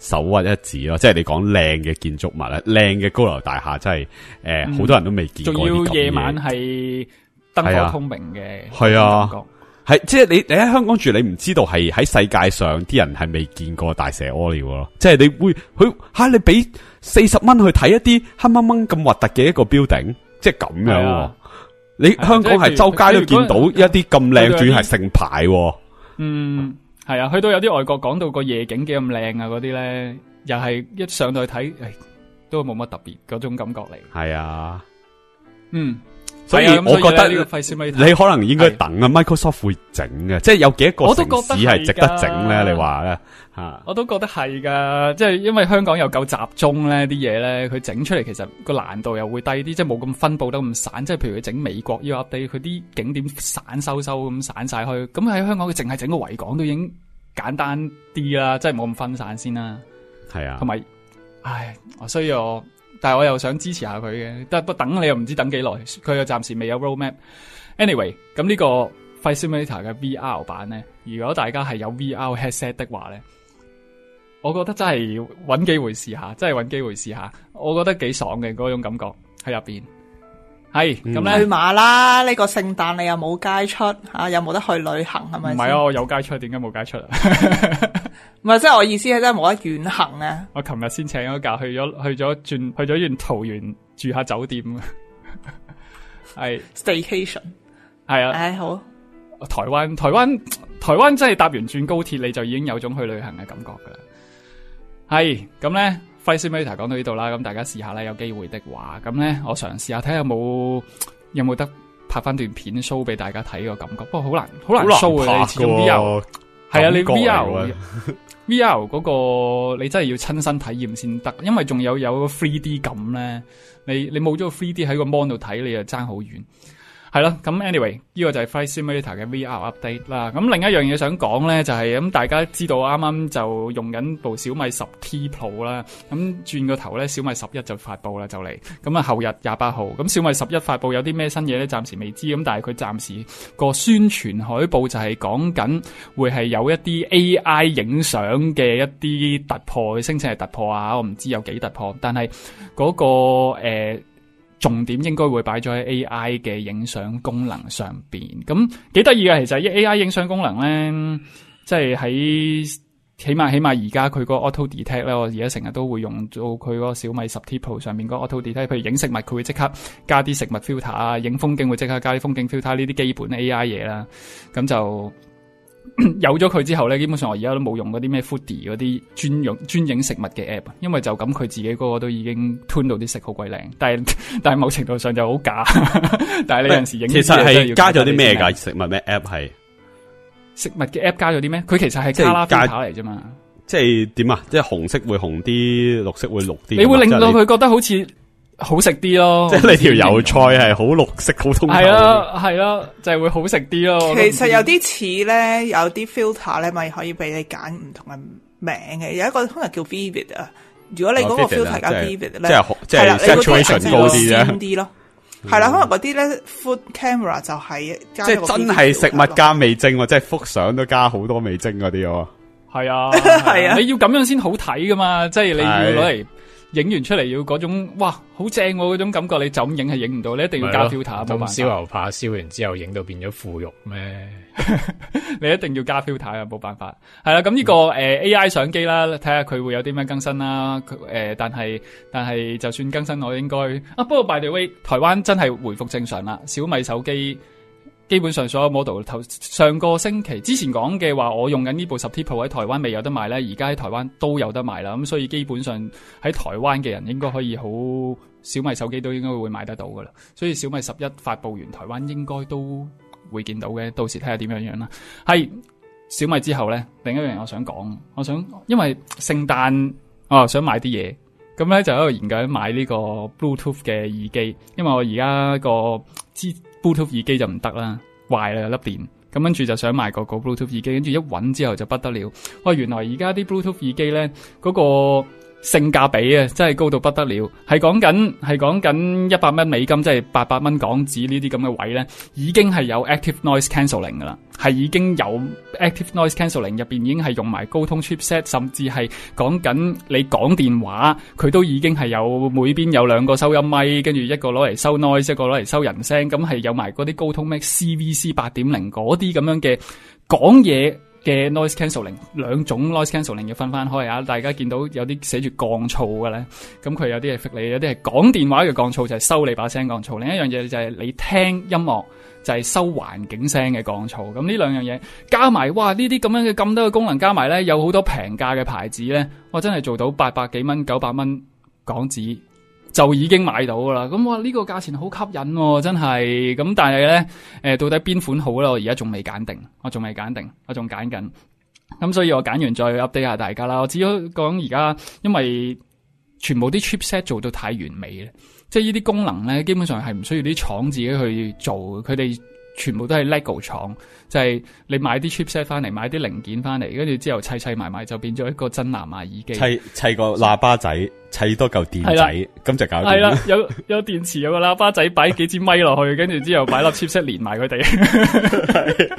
首屈一指咯，即係你講靚嘅建築物咧，靚嘅高樓大廈，真係誒好多人都未見過啲咁嘅嘢。 仲要夜晚係燈火通明嘅， 係啊，係即係你你喺香港住，你唔知道係喺世界上啲人係未見過大蛇屙尿咯，即係你會佢吓你俾四十蚊去睇一啲黑掹掹咁核突嘅一個 building， 即係咁樣。啊、你香港係周街都見到一啲咁靚，仲要係成排。 嗯。係啊，去到有啲外國講到個夜景幾咁靚啊，嗰啲咧又係一上到去睇，誒都冇乜特別嗰種感覺嚟。係啊， 嗯， 所以我覺得呢個費事咪你可能應該等啊 ，Microsoft 會整嘅，即係有幾多個城市係值得整咧？你話咧吓？我都覺得係噶，即係因為香港又夠集中咧，啲嘢咧佢整出嚟其實個難度又會低啲，即係冇咁分佈得咁散。即係譬如佢整美國呢個 update，佢啲景點散收收咁散晒去，咁喺香港佢淨係整個維港都已經簡單啲啦，即係冇咁分散先啦。係啊，同埋，唉，所以我，但係我又想支持下佢嘅，但不等你又唔知等幾耐，佢又暫時未有 roadmap。Anyway， 咁呢個 Flight Simulator 嘅 V R 版咧，如果大家係有 V R headset 的話咧，我覺得真係要搵機會試下，真係搵機會試下，我覺得幾爽嘅嗰種感覺喺入邊。係咁咧，去馬啦！呢、這個聖誕你又冇街出啊，又冇得去旅行係咪？唔係啊，我有街出，點解冇街出啊？唔係，即係我意思係真係冇得遠行啊！我琴日先請咗假，去咗去咗轉去咗轉桃園住下酒店啊，係 staycation 係啊！唉，好，台灣台灣台灣真係搭完轉高鐵你就已經有種去旅行嘅感覺噶啦。係咁咧。Flight Simulator 講到呢度啦，咁大家試下啦，有機會的話，咁咧我嘗試下睇下有冇有冇得拍翻段片 show 俾大家睇個感覺，不過好難好難 show 嘅，你始終 V R 係啊，你 V R V R 嗰個你真係要親身體驗先得，因為仲有有 three D 感咧，你你冇咗個 three D 喺個 mon 度睇，你就爭好遠。係啦，咁 anyway 呢個就係 Flight Simulator 嘅 V R update 啦。咁另一樣嘢想講咧，就係、是、咁大家知道啱啱就用緊部小米十 T Pro 啦。咁轉個頭咧，小米十一就發布啦，就嚟。咁啊後日廿八號，咁小米十一發布有啲咩新嘢咧？暫時未知。咁但係佢暫時個宣傳海報就係講緊會係有一啲 A I 影相嘅一啲突破，聲稱係突破啊！我唔知有幾突破，但係嗰、那個誒。呃重點應該會擺咗喺 A I 嘅影相功能上邊，咁幾得意嘅。其實 A I 影相功能咧，即係喺起碼起碼而家佢個 Auto Detect 咧，我而家成日都會用到佢個小米十 T Pro 上面個 Auto Detect，譬如影食物佢會即刻加啲食物 filter 啊，影風景會即刻加啲風景 filter 呢啲基本 A I 嘢啦，咁就。有咗佢之後咧，基本上我而家都冇用嗰啲咩 Foodie 嗰啲專用專影食物嘅 app， 因為就咁佢自己嗰個都已經 tune 到啲色好鬼靚，但係但係某程度上就好假。但係你有陣時影，其實係加咗啲咩噶？食物咩 app 係？食物嘅 app 加咗啲咩？佢其實係卡拉 filter 嚟啫嘛。即係點啊？即係紅色會紅啲，綠色會綠啲。你會令到佢覺得好似。好食啲咯，即係你條油菜係好綠色好通透。係啊係啦，就係、是、會好食啲咯。其實有啲似咧，有啲 filter 咧，咪可以俾你揀唔同嘅名嘅。有一個可能叫 Vivid 啊，如果你嗰個 filter 加 Vivid 咧，即係即係 saturation 高啲啫。啲咯，係啦，可能嗰啲咧 food camera 就係加即係真係食物加味精，即係幅相都加好多味精嗰啲喎。係啊係啊，你要咁樣先好睇噶嘛，即係你要攞嚟。影完出嚟要嗰種哇好正嗰種感覺，你就咁影係影唔到，你一定要加 filter。咁燒牛扒燒完之後影到變咗腐肉咩？你一定要加 filter 啊，冇辦法。係啦，咁呢個誒、呃、A I 相機啦，睇下佢會有啲咩更新啦。誒、呃，但係但係就算更新，我應該啊。不過 by the way，台灣真係回復正常啦。小米手機。基本上所有 model 頭上個星期之前講嘅話，我用緊呢部十 T Pro 喺台灣未有得賣咧，而家喺台灣都有得賣啦。咁所以基本上喺台灣嘅人應該可以好小米手機都應該會買得到噶啦。所以小米十一發布完，台灣應該都會見到嘅。到時睇下點樣樣啦。係小米之後咧，另一樣我想講，我想因為聖誕我想買啲嘢，咁咧就喺度研究買呢個 Bluetooth 嘅耳機，因為我而家個支。Bluetooth 耳機就唔得啦，壞啦有粒電，咁跟住就想買個個 Bluetooth 耳機，跟住一搵之後就不得了。哇，原來而家啲 Bluetooth 耳機咧，嗰、嗰個性價比啊，真係高到不得了，係講緊係講緊一百蚊美金，即係八百蚊港紙呢啲咁嘅位咧，已經係有 active noise cancelling 噶啦，係已經有 active noise cancelling 入邊已經係用埋高通 chipset， 甚至係講緊你講電話，佢都已經係有每邊有兩個收音咪，跟住一個攞嚟收 noise， 一個攞嚟收人聲，咁係有埋嗰啲高通咩 C V C 八點零嗰啲咁樣嘅講嘢嘅 noise cancelling， 兩種 noise cancelling 要分翻開啊！大家見到有啲寫住降噪嘅咧，咁佢有啲係逼你，有啲係講電話嘅降噪，就係收你把聲降噪。另一樣嘢就係你聽音樂就係收環境聲嘅降噪。咁呢兩樣嘢加埋，哇！呢啲咁樣嘅咁多嘅功能加埋咧，有好多平價嘅牌子咧，我真係做到八百幾蚊、九百蚊港紙就已經買到噶啦。咁哇，呢個價錢好吸引喎，真係。咁但係咧，誒到底邊款好咧？我而家仲未揀定，我仲未揀定，我仲揀緊。咁所以我揀完再 update 下大家啦。我只可講而家，因為全部啲 chipset 做到太完美咧，即係呢啲功能咧，基本上係唔需要啲廠自己去做，佢哋全部都係 LEGO 廠，就係、是、你買啲 chipset 翻嚟，買啲零件翻嚟，跟住之後砌砌埋埋就變咗一個真藍牙耳機。 砌砌個喇叭仔，砌多嚿電仔，咁就搞掂。 係啦，有有電池，有個喇叭仔，擺幾支咪落去，跟住之後擺粒 chipset 連埋佢哋。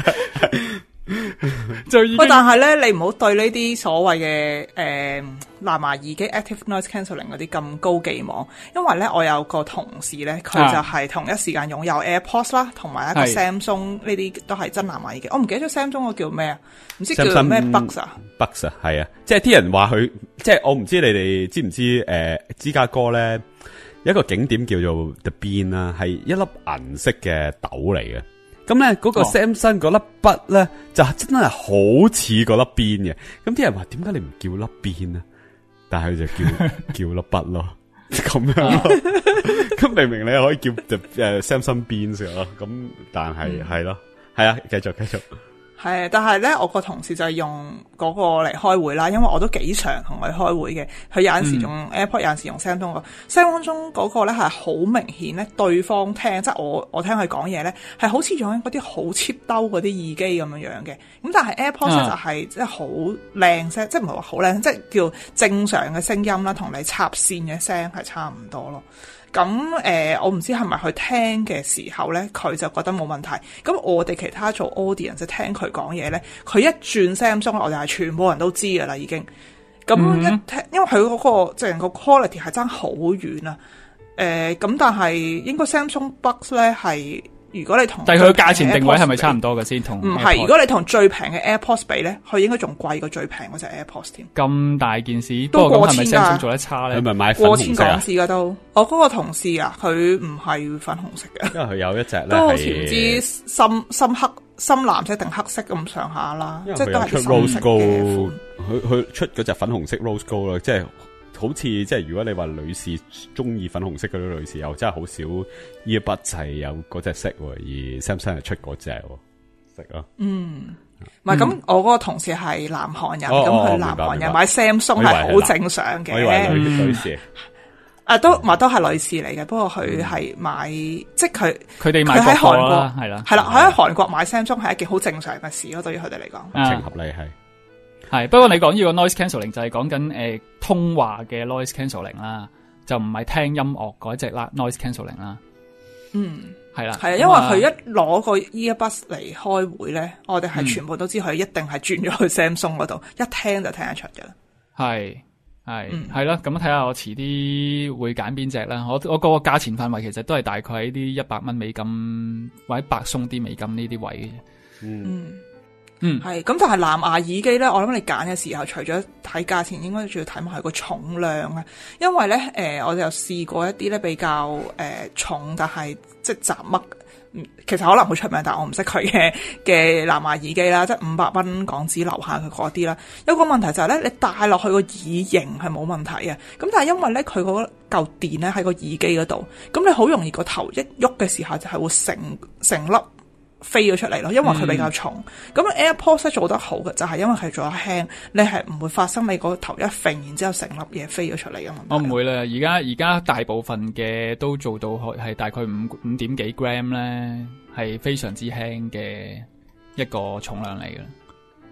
就已經喂，但係咧，你唔好對呢啲所謂嘅誒藍牙耳機 active noise cancelling 嗰啲咁高寄望，因為咧我有個同事咧，佢就係同一時間擁有 AirPods 啦，同埋一個 Samsung 呢啲都係真藍牙耳機。我唔記得咗 Samsung 個叫咩啊？唔知叫咩 Buds 啊 ？Buds 啊，係啊，即係啲人話佢，即係我唔知你哋知唔知誒、呃，芝加哥咧有一個景點叫做 The Bean 啦，係一粒銀色嘅豆嚟嘅。咁咧嗰個 Samsung 嗰粒筆咧就真係好似嗰粒邊嘅，咁啲人話點解你唔叫粒邊啊？但係佢就叫叫粒筆咯，咁樣咯。咁明明你可以叫誒 Samsung Beans 咯，咁但係係咯，係啊，繼續繼續。 係，但係咧，我個同事就係用嗰個嚟開會啦，因為我都幾常同佢開會嘅。佢有陣時用 AirPod，、嗯、有陣時用 Samsung 個 Samsung 嗰個咧係好明顯咧，對方聽即係我我聽佢講嘢咧，係好似用緊嗰啲好 cheap 兜嗰啲耳機咁樣樣嘅。咁但係 AirPod 咧、嗯、就係即係好靚聲，即係唔係話好靚，即係叫正常嘅聲音啦，同你插線嘅聲係差唔多咯。咁誒、呃，我唔知係咪佢聽嘅時候咧，佢就覺得冇問題。咁我哋其他做 audience 即係聽佢講嘢咧，佢一轉 Samsung，我哋係全部人都知噶啦，已經。咁一聽，嗯、因為佢嗰、嗰個即係個 quality 係爭好遠啊。誒、呃，咁但係應該 Samsung Buds 咧係。如果你同， 但係佢嘅價錢定位係咪差唔多嘅先？同唔係，如果你同最平嘅 AirPods 比咧，佢應該仲貴過最平嗰隻 AirPods 添。咁大件事， 都過千㗎。 不過咁係咪 Samsung 做得差咧？ 佢咪買粉紅色過千港紙㗎都。我嗰個同事啊，佢唔係粉紅色嘅， 因為佢有一隻咧都好似唔知深深黑、深藍色定黑色咁上下啦。即係都係出 Rose Gold，佢佢出嗰隻粉紅色 Rose Gold 啦，即係。好似即係如果你話女士中意粉紅色嗰啲女士，又真係好少 earbud 係有嗰隻色，而 Samsung 係出嗰隻色咯。 嗯，唔係咁，我嗰個同事係南韓人，咁佢南韓人買 Samsung 係好正常嘅。 我以為女女士， 啊都唔係都係女士嚟嘅，不過佢係買，即係佢佢哋買喺韓國係啦， 係啦，佢喺韓國買 Samsung 係一件好正常嘅事咯，對於佢哋嚟講， 情合理係。 係，不過你講呢個 noise cancelling 就係講緊誒通話嘅 noise cancelling 啦，就唔係聽音樂嗰隻啦 noise cancelling 啦。 嗯， 係啦， 係啊，因為佢一攞個 earbud 嚟開會咧，我哋係全部都知佢一定係轉咗去 Samsung 嗰度，一聽就聽得出嘅啦。係係係啦，咁睇下我遲啲會揀邊隻啦。我我個價錢範圍其實都係大概喺啲一百蚊美金或者百鬆啲美金呢啲位嘅。 嗯。 嗯嗯，係咁，但係藍牙耳機咧，我諗你揀嘅時候，除咗睇價錢，應該仲要睇埋佢個重量啊。因為咧，誒、呃，我哋有試過一啲咧比較誒、呃、重，但係即係雜乜，其實可能好出名，但係我唔識佢嘅嘅藍牙耳機啦，即係五百蚊港紙樓下佢嗰啲啦。有個問題就係咧，你戴落去個耳型係冇問題啊。咁但係因為咧，佢嗰嚿電咧喺個耳機嗰度，咁你好容易個頭一喐嘅時候就係會成成粒飛咗出嚟咯，因為佢比較重。咁、嗯、AirPods 做得好嘅就係因為佢做得輕，你係唔會發生你個頭一揈，然之後成粒嘢飛咗出嚟嘅問題。 我唔會啦，而家而家大部分嘅都做到係大概五五點幾 gram 咧，係非常之輕嘅一個重量嚟嘅。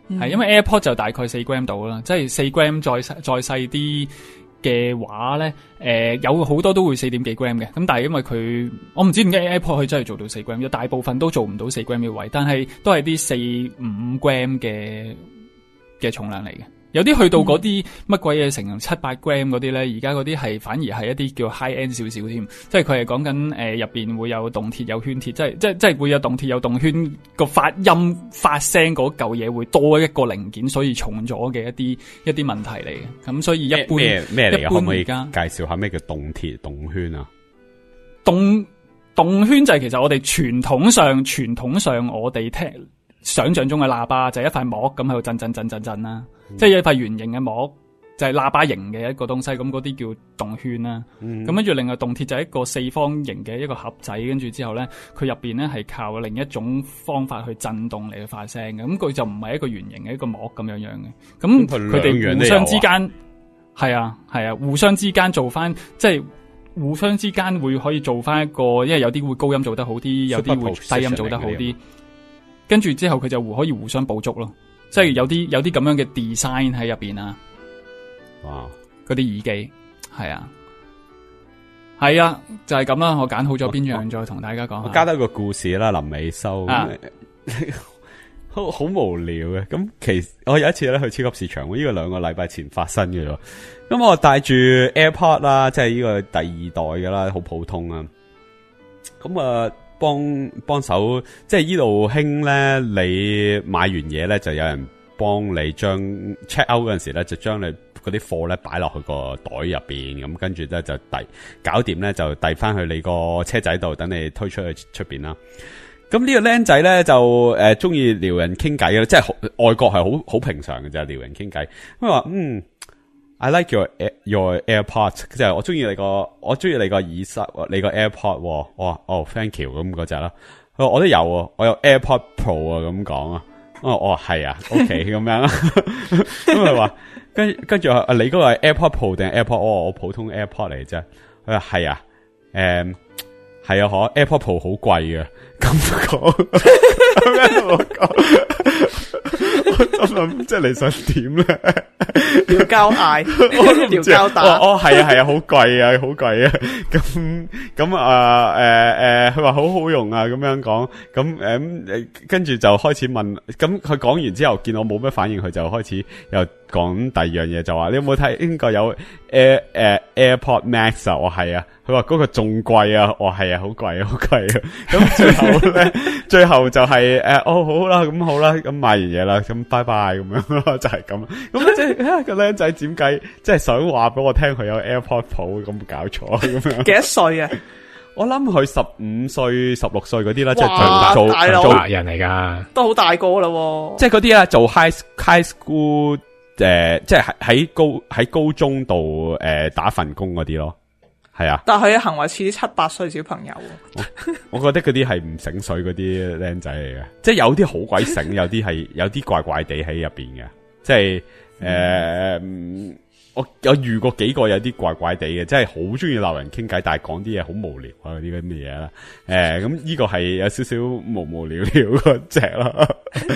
係、嗯、因為 AirPod 就大概四 gram 到啦，即係四 gram 再再細啲嘅話咧，誒、呃、有好多都會四點幾 gram 嘅，咁但係因為佢，我唔知點解 AirPod 佢真係做到四 gram，有大部分都做唔到四 gram 嘅位，但係都係啲四五 gram 嘅嘅重量嚟嘅。有啲去到嗰啲乜鬼嘢成七八 gram 嗰啲咧，而家嗰啲係反而係一啲叫 high end 少少添，即係佢係講緊誒入邊會有動鐵有圈鐵，即係即係即係會有動鐵有動圈，個發音發聲嗰嚿嘢會多一個零件，所以重咗嘅一啲一啲問題嚟嘅。咁所以一般咩咩嚟嘅？可唔可以介紹下咩叫動鐵動圈啊？ 動動圈就係其實我哋傳統上傳統上我哋聽想象中嘅喇叭就係一塊膜咁喺度震震震震震啦。嗯、即係一塊圓形嘅膜，就係、是、喇叭形嘅一個東西，咁嗰啲叫動圈啦。咁跟住另外動鐵就係一個四方形嘅一個盒仔，跟住之後咧，佢入邊咧係靠另一種方法去震動嚟去發聲嘅。咁佢就唔係一個圓形嘅一個膜咁樣樣嘅。咁佢哋互相之間係啊係啊，互相之間做翻，即係互相之間會可以做翻一個，因為有啲會高音做得好啲，有啲會低音做得好啲。跟住之後佢就互可以互相補足咯。即係有啲有啲咁樣嘅 design 喺入邊啊！哇，嗰啲耳機係啊，係啊，就係咁啦。我揀好咗邊樣，再同大家講。 我加多個故事啦，臨尾收， 啊、 好好無聊嘅。咁其實我有一次咧去超級市場，呢、這個兩個禮拜前發生嘅。咁我帶住 AirPod 啦，即係呢個第二代嘅啦，好普通啊。咁啊。幫幫手，即係依度興咧，你買完嘢咧，就有人幫你將 check out 嗰陣時咧，就將你嗰啲貨咧擺落去個袋入邊，咁跟住咧就遞搞掂咧，就遞翻去你個車仔度，等你推出去出邊啦。咁呢個僆仔咧就誒中意撩人傾偈嘅，即係外國係好好平常嘅就係撩人傾偈。咁話嗯。I like your your AirPods， 即係我中意你個，我中意你個耳塞，你個 AirPod， 哇，哦、oh,，thank you 咁嗰隻啦。我都有啊，我有 AirPod Pro 啊，咁講啊。哦，哦係啊 ，OK 咁樣。咁佢話，跟跟住啊，你嗰個係 AirPod Pro 定 AirPod？ 哦，我普通 AirPod 嚟啫。佢話係啊，誒，係啊，可 AirPod Pro 好貴嘅。咁講，咁樣同我講。我心諗，即係你想點咧？ 條膠嗌，條膠打。 哦，係啊，係啊，好貴啊，好貴啊。咁咁啊，誒誒，佢話好好用啊，咁樣講。咁誒，跟住就開始問。咁佢講完之後，見我冇咩反應，佢就開始又講第二樣嘢，就話你有冇睇？應該有 Air 誒 AirPod Max 啊？我係啊。佢話嗰個仲貴啊。我係啊，好貴啊，好貴啊。咁最後咧，最後就係、是、誒，哦好啦，咁好啦，咁買完嘢啦，咁拜拜咁樣咯，就係咁。咁即係個僆仔點解即係想話俾我聽佢有 AirPod Pro， 咁搞錯咁樣？幾多歲啊？ 我諗佢十五歲、十六歲嗰啲啦，即係做大做白人嚟噶， 都好大個啦。 即係嗰啲啊，做 high high school 誒、呃，即係喺高喺高中度誒、呃、打份工嗰啲咯。係啊， 但係佢嘅行為似啲七八歲小朋友我。我覺得嗰啲係唔醒水嗰啲僆仔嚟嘅，即係有啲好鬼醒，有啲係有啲怪怪地喺入邊嘅，即係誒、呃嗯，我有遇過幾個有啲怪怪地嘅，即係好中意鬧人傾偈，但係講啲嘢好無聊啊，嗰啲咁嘅嘢啦。誒、呃，咁呢個係有少少無無聊聊嗰隻啦。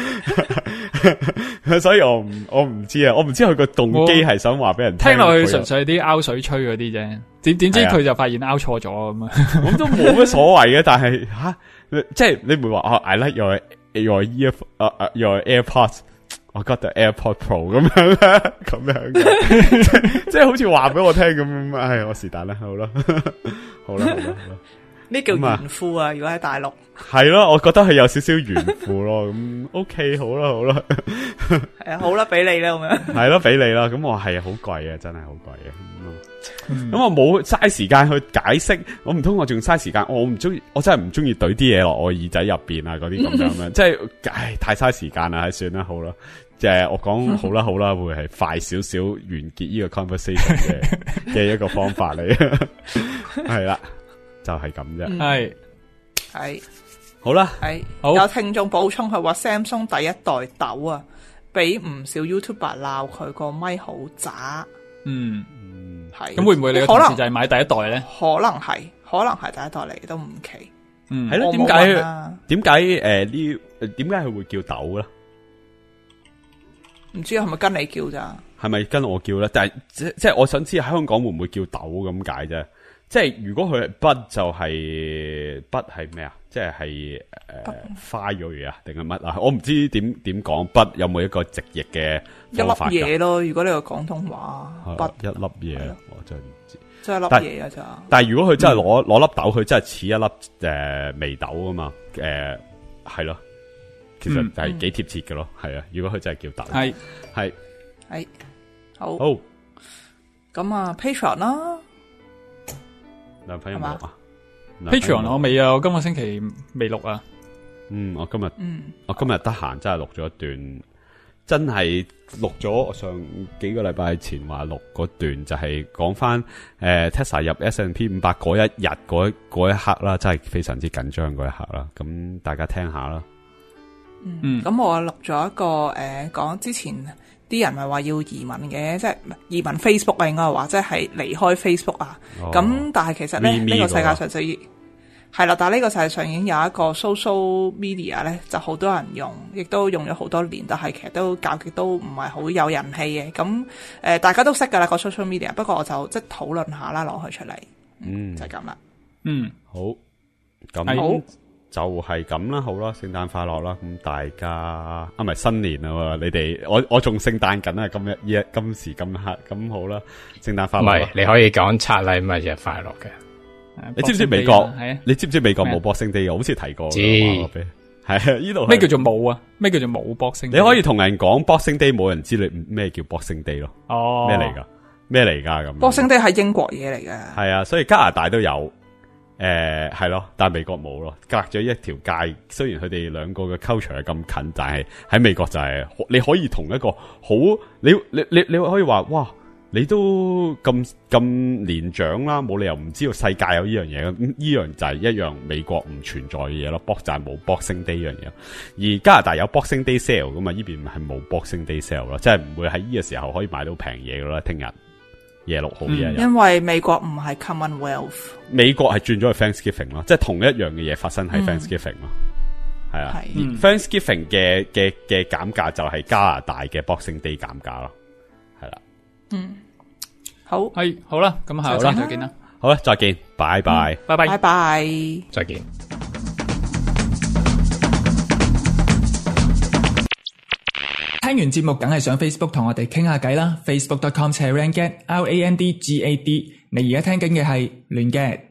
所以我唔我唔知啊，我唔知佢個動機係想話俾人聽。 聽落去純粹係啲拗水吹嗰啲啫，點點知佢就發現拗錯咗咁啊！ 咁都冇乜所謂嘅，但係吓，即係你唔會話哦 ，I like your your ear 啊、uh, your AirPods， 我 got the AirPod Pro 咁樣咧，咁樣嘅，即係好似話俾我聽咁，唉，我是但啦，好啦，好啦，好啦，好啦。 呢叫炫富啊！如果喺大陸係咯，我覺得係有少少炫富咯。咁 OK，好啦，好啦， 係啊，好啦，俾你啦，咁樣係咯，俾你啦。咁我係好貴啊，真係好貴啊。咁、嗯、我冇嘥時間去解釋，我唔通我仲嘥時間？我唔中意，我真係唔中意懟啲嘢落我耳仔入邊啊！嗰啲咁樣樣，即係唉，太嘥時間啦，算啦，好啦。即係我講好啦，好啦，會係快少少完結呢個 conversation 嘅嘅一個方法嚟，係啦。就係咁啫， 係係好啦， 係好有聽眾補充佢話 Samsung 第一代豆啊，俾唔少 YouTuber 鬧佢個咪好渣， 嗯嗯係， 咁會唔會你個同事就係買第一代咧？ 可能係，可能係第一代嚟都唔奇， 嗯係咯，點解點解誒呢？點解佢會叫豆咧？ 唔知係咪跟你叫咋？ 係咪跟我叫咧？但係即即係我想知香港會唔會叫豆咁解啫？即係如果佢係筆就係筆係咩啊？即係係誒花蕊啊，定係乜啊？我唔知點點講筆有冇一個直譯嘅方法㗎？ 一粒嘢咯，如果你個廣東話筆一粒嘢，我真係唔知。 即係粒嘢啊咋？ 但係如果佢真係攞攞粒豆，佢真係似一粒誒眉豆啊嘛？誒係咯，其實係幾貼切嘅咯。係啊，如果佢真係叫豆，係係係好好咁啊 Patreon 啦。 男朋友冇啊 Patreon 我未啊，我今個星期未錄啊。 嗯，我今日， 嗯， 我今日得閒真係錄咗一段，真係錄咗。我上幾個禮拜前話錄嗰段就係講翻誒 Tesla 入 S and P 五百嗰一日嗰嗰一刻啦，真係非常之緊張嗰一刻啦。咁大家聽下啦。 嗯，咁我錄咗一個誒講、呃、之前。啲人咪話要移民嘅，即係移民 Facebook 啊，應該話即係離開 Facebook 啊。咁、哦、但係其實咧，呢、呢個世界上就已係啦。但係呢個世界上已經有一個 social media 咧，就好多人用，亦都用咗好多年，但係其實都較極都唔係好有人氣嘅。咁誒、呃，大家都識㗎啦個 social media，不過我就即係討論下啦，攞佢出嚟。嗯，就係咁啦。嗯， 好。咁好。就係咁啦，好啦，聖誕快樂啦！咁大家啊，唔係新年啊，你哋我我仲聖誕緊啊，今日依今時今刻咁好啦，聖誕快樂。唔係， 你可以講拆禮物日快樂嘅。 你知唔知美國？你知唔知美國冇 Boxing Day？好似提過。 知係啊，呢度咩叫做冇啊？咩叫做冇 Boxing Day？ 你可以同人講 Boxing Day，冇人知你咩叫 Boxing Day 咯。 哦， 咩嚟噶？咩嚟噶？咁 Boxing Day 係英國嘢嚟嘅。 係啊，所以加拿大都有。誒、呃，係咯，但係美國冇咯，隔咗一條街。雖然佢哋兩個嘅 culture 係咁近，但係喺美國就係、是、你可以同一個好，你你你你可以話，哇，你都咁咁年長啦，冇理由唔知道世界有呢樣嘢。咁呢樣就係一樣美國唔存在嘅嘢咯。box 就係冇 Boxing Day 呢樣嘢，而加拿大有 Boxing Day sale 噶嘛，呢邊係冇 Boxing Day sale 咯，即係唔會喺呢個時候可以買到平嘢噶啦。聽日。夜六號呢一日，因為美國唔係 Commonwealth， 美國係轉咗去 Thanksgiving 咯，即係同一樣嘅嘢發生喺 Thanksgiving 咯，係、嗯、啊、嗯、，Thanksgiving 嘅嘅嘅減價就係加拿大嘅 Boxing Day 減價咯，係啦， 嗯，好， 係好啦，咁下次再見啦， 好啦，再見，拜拜， 拜拜， 拜拜， 再見。 聽完節目梗係上 Facebook 同我哋傾下偈啦 ，facebook dot com slash randgad L A N D G A D。你而家聽緊嘅係亂 gad。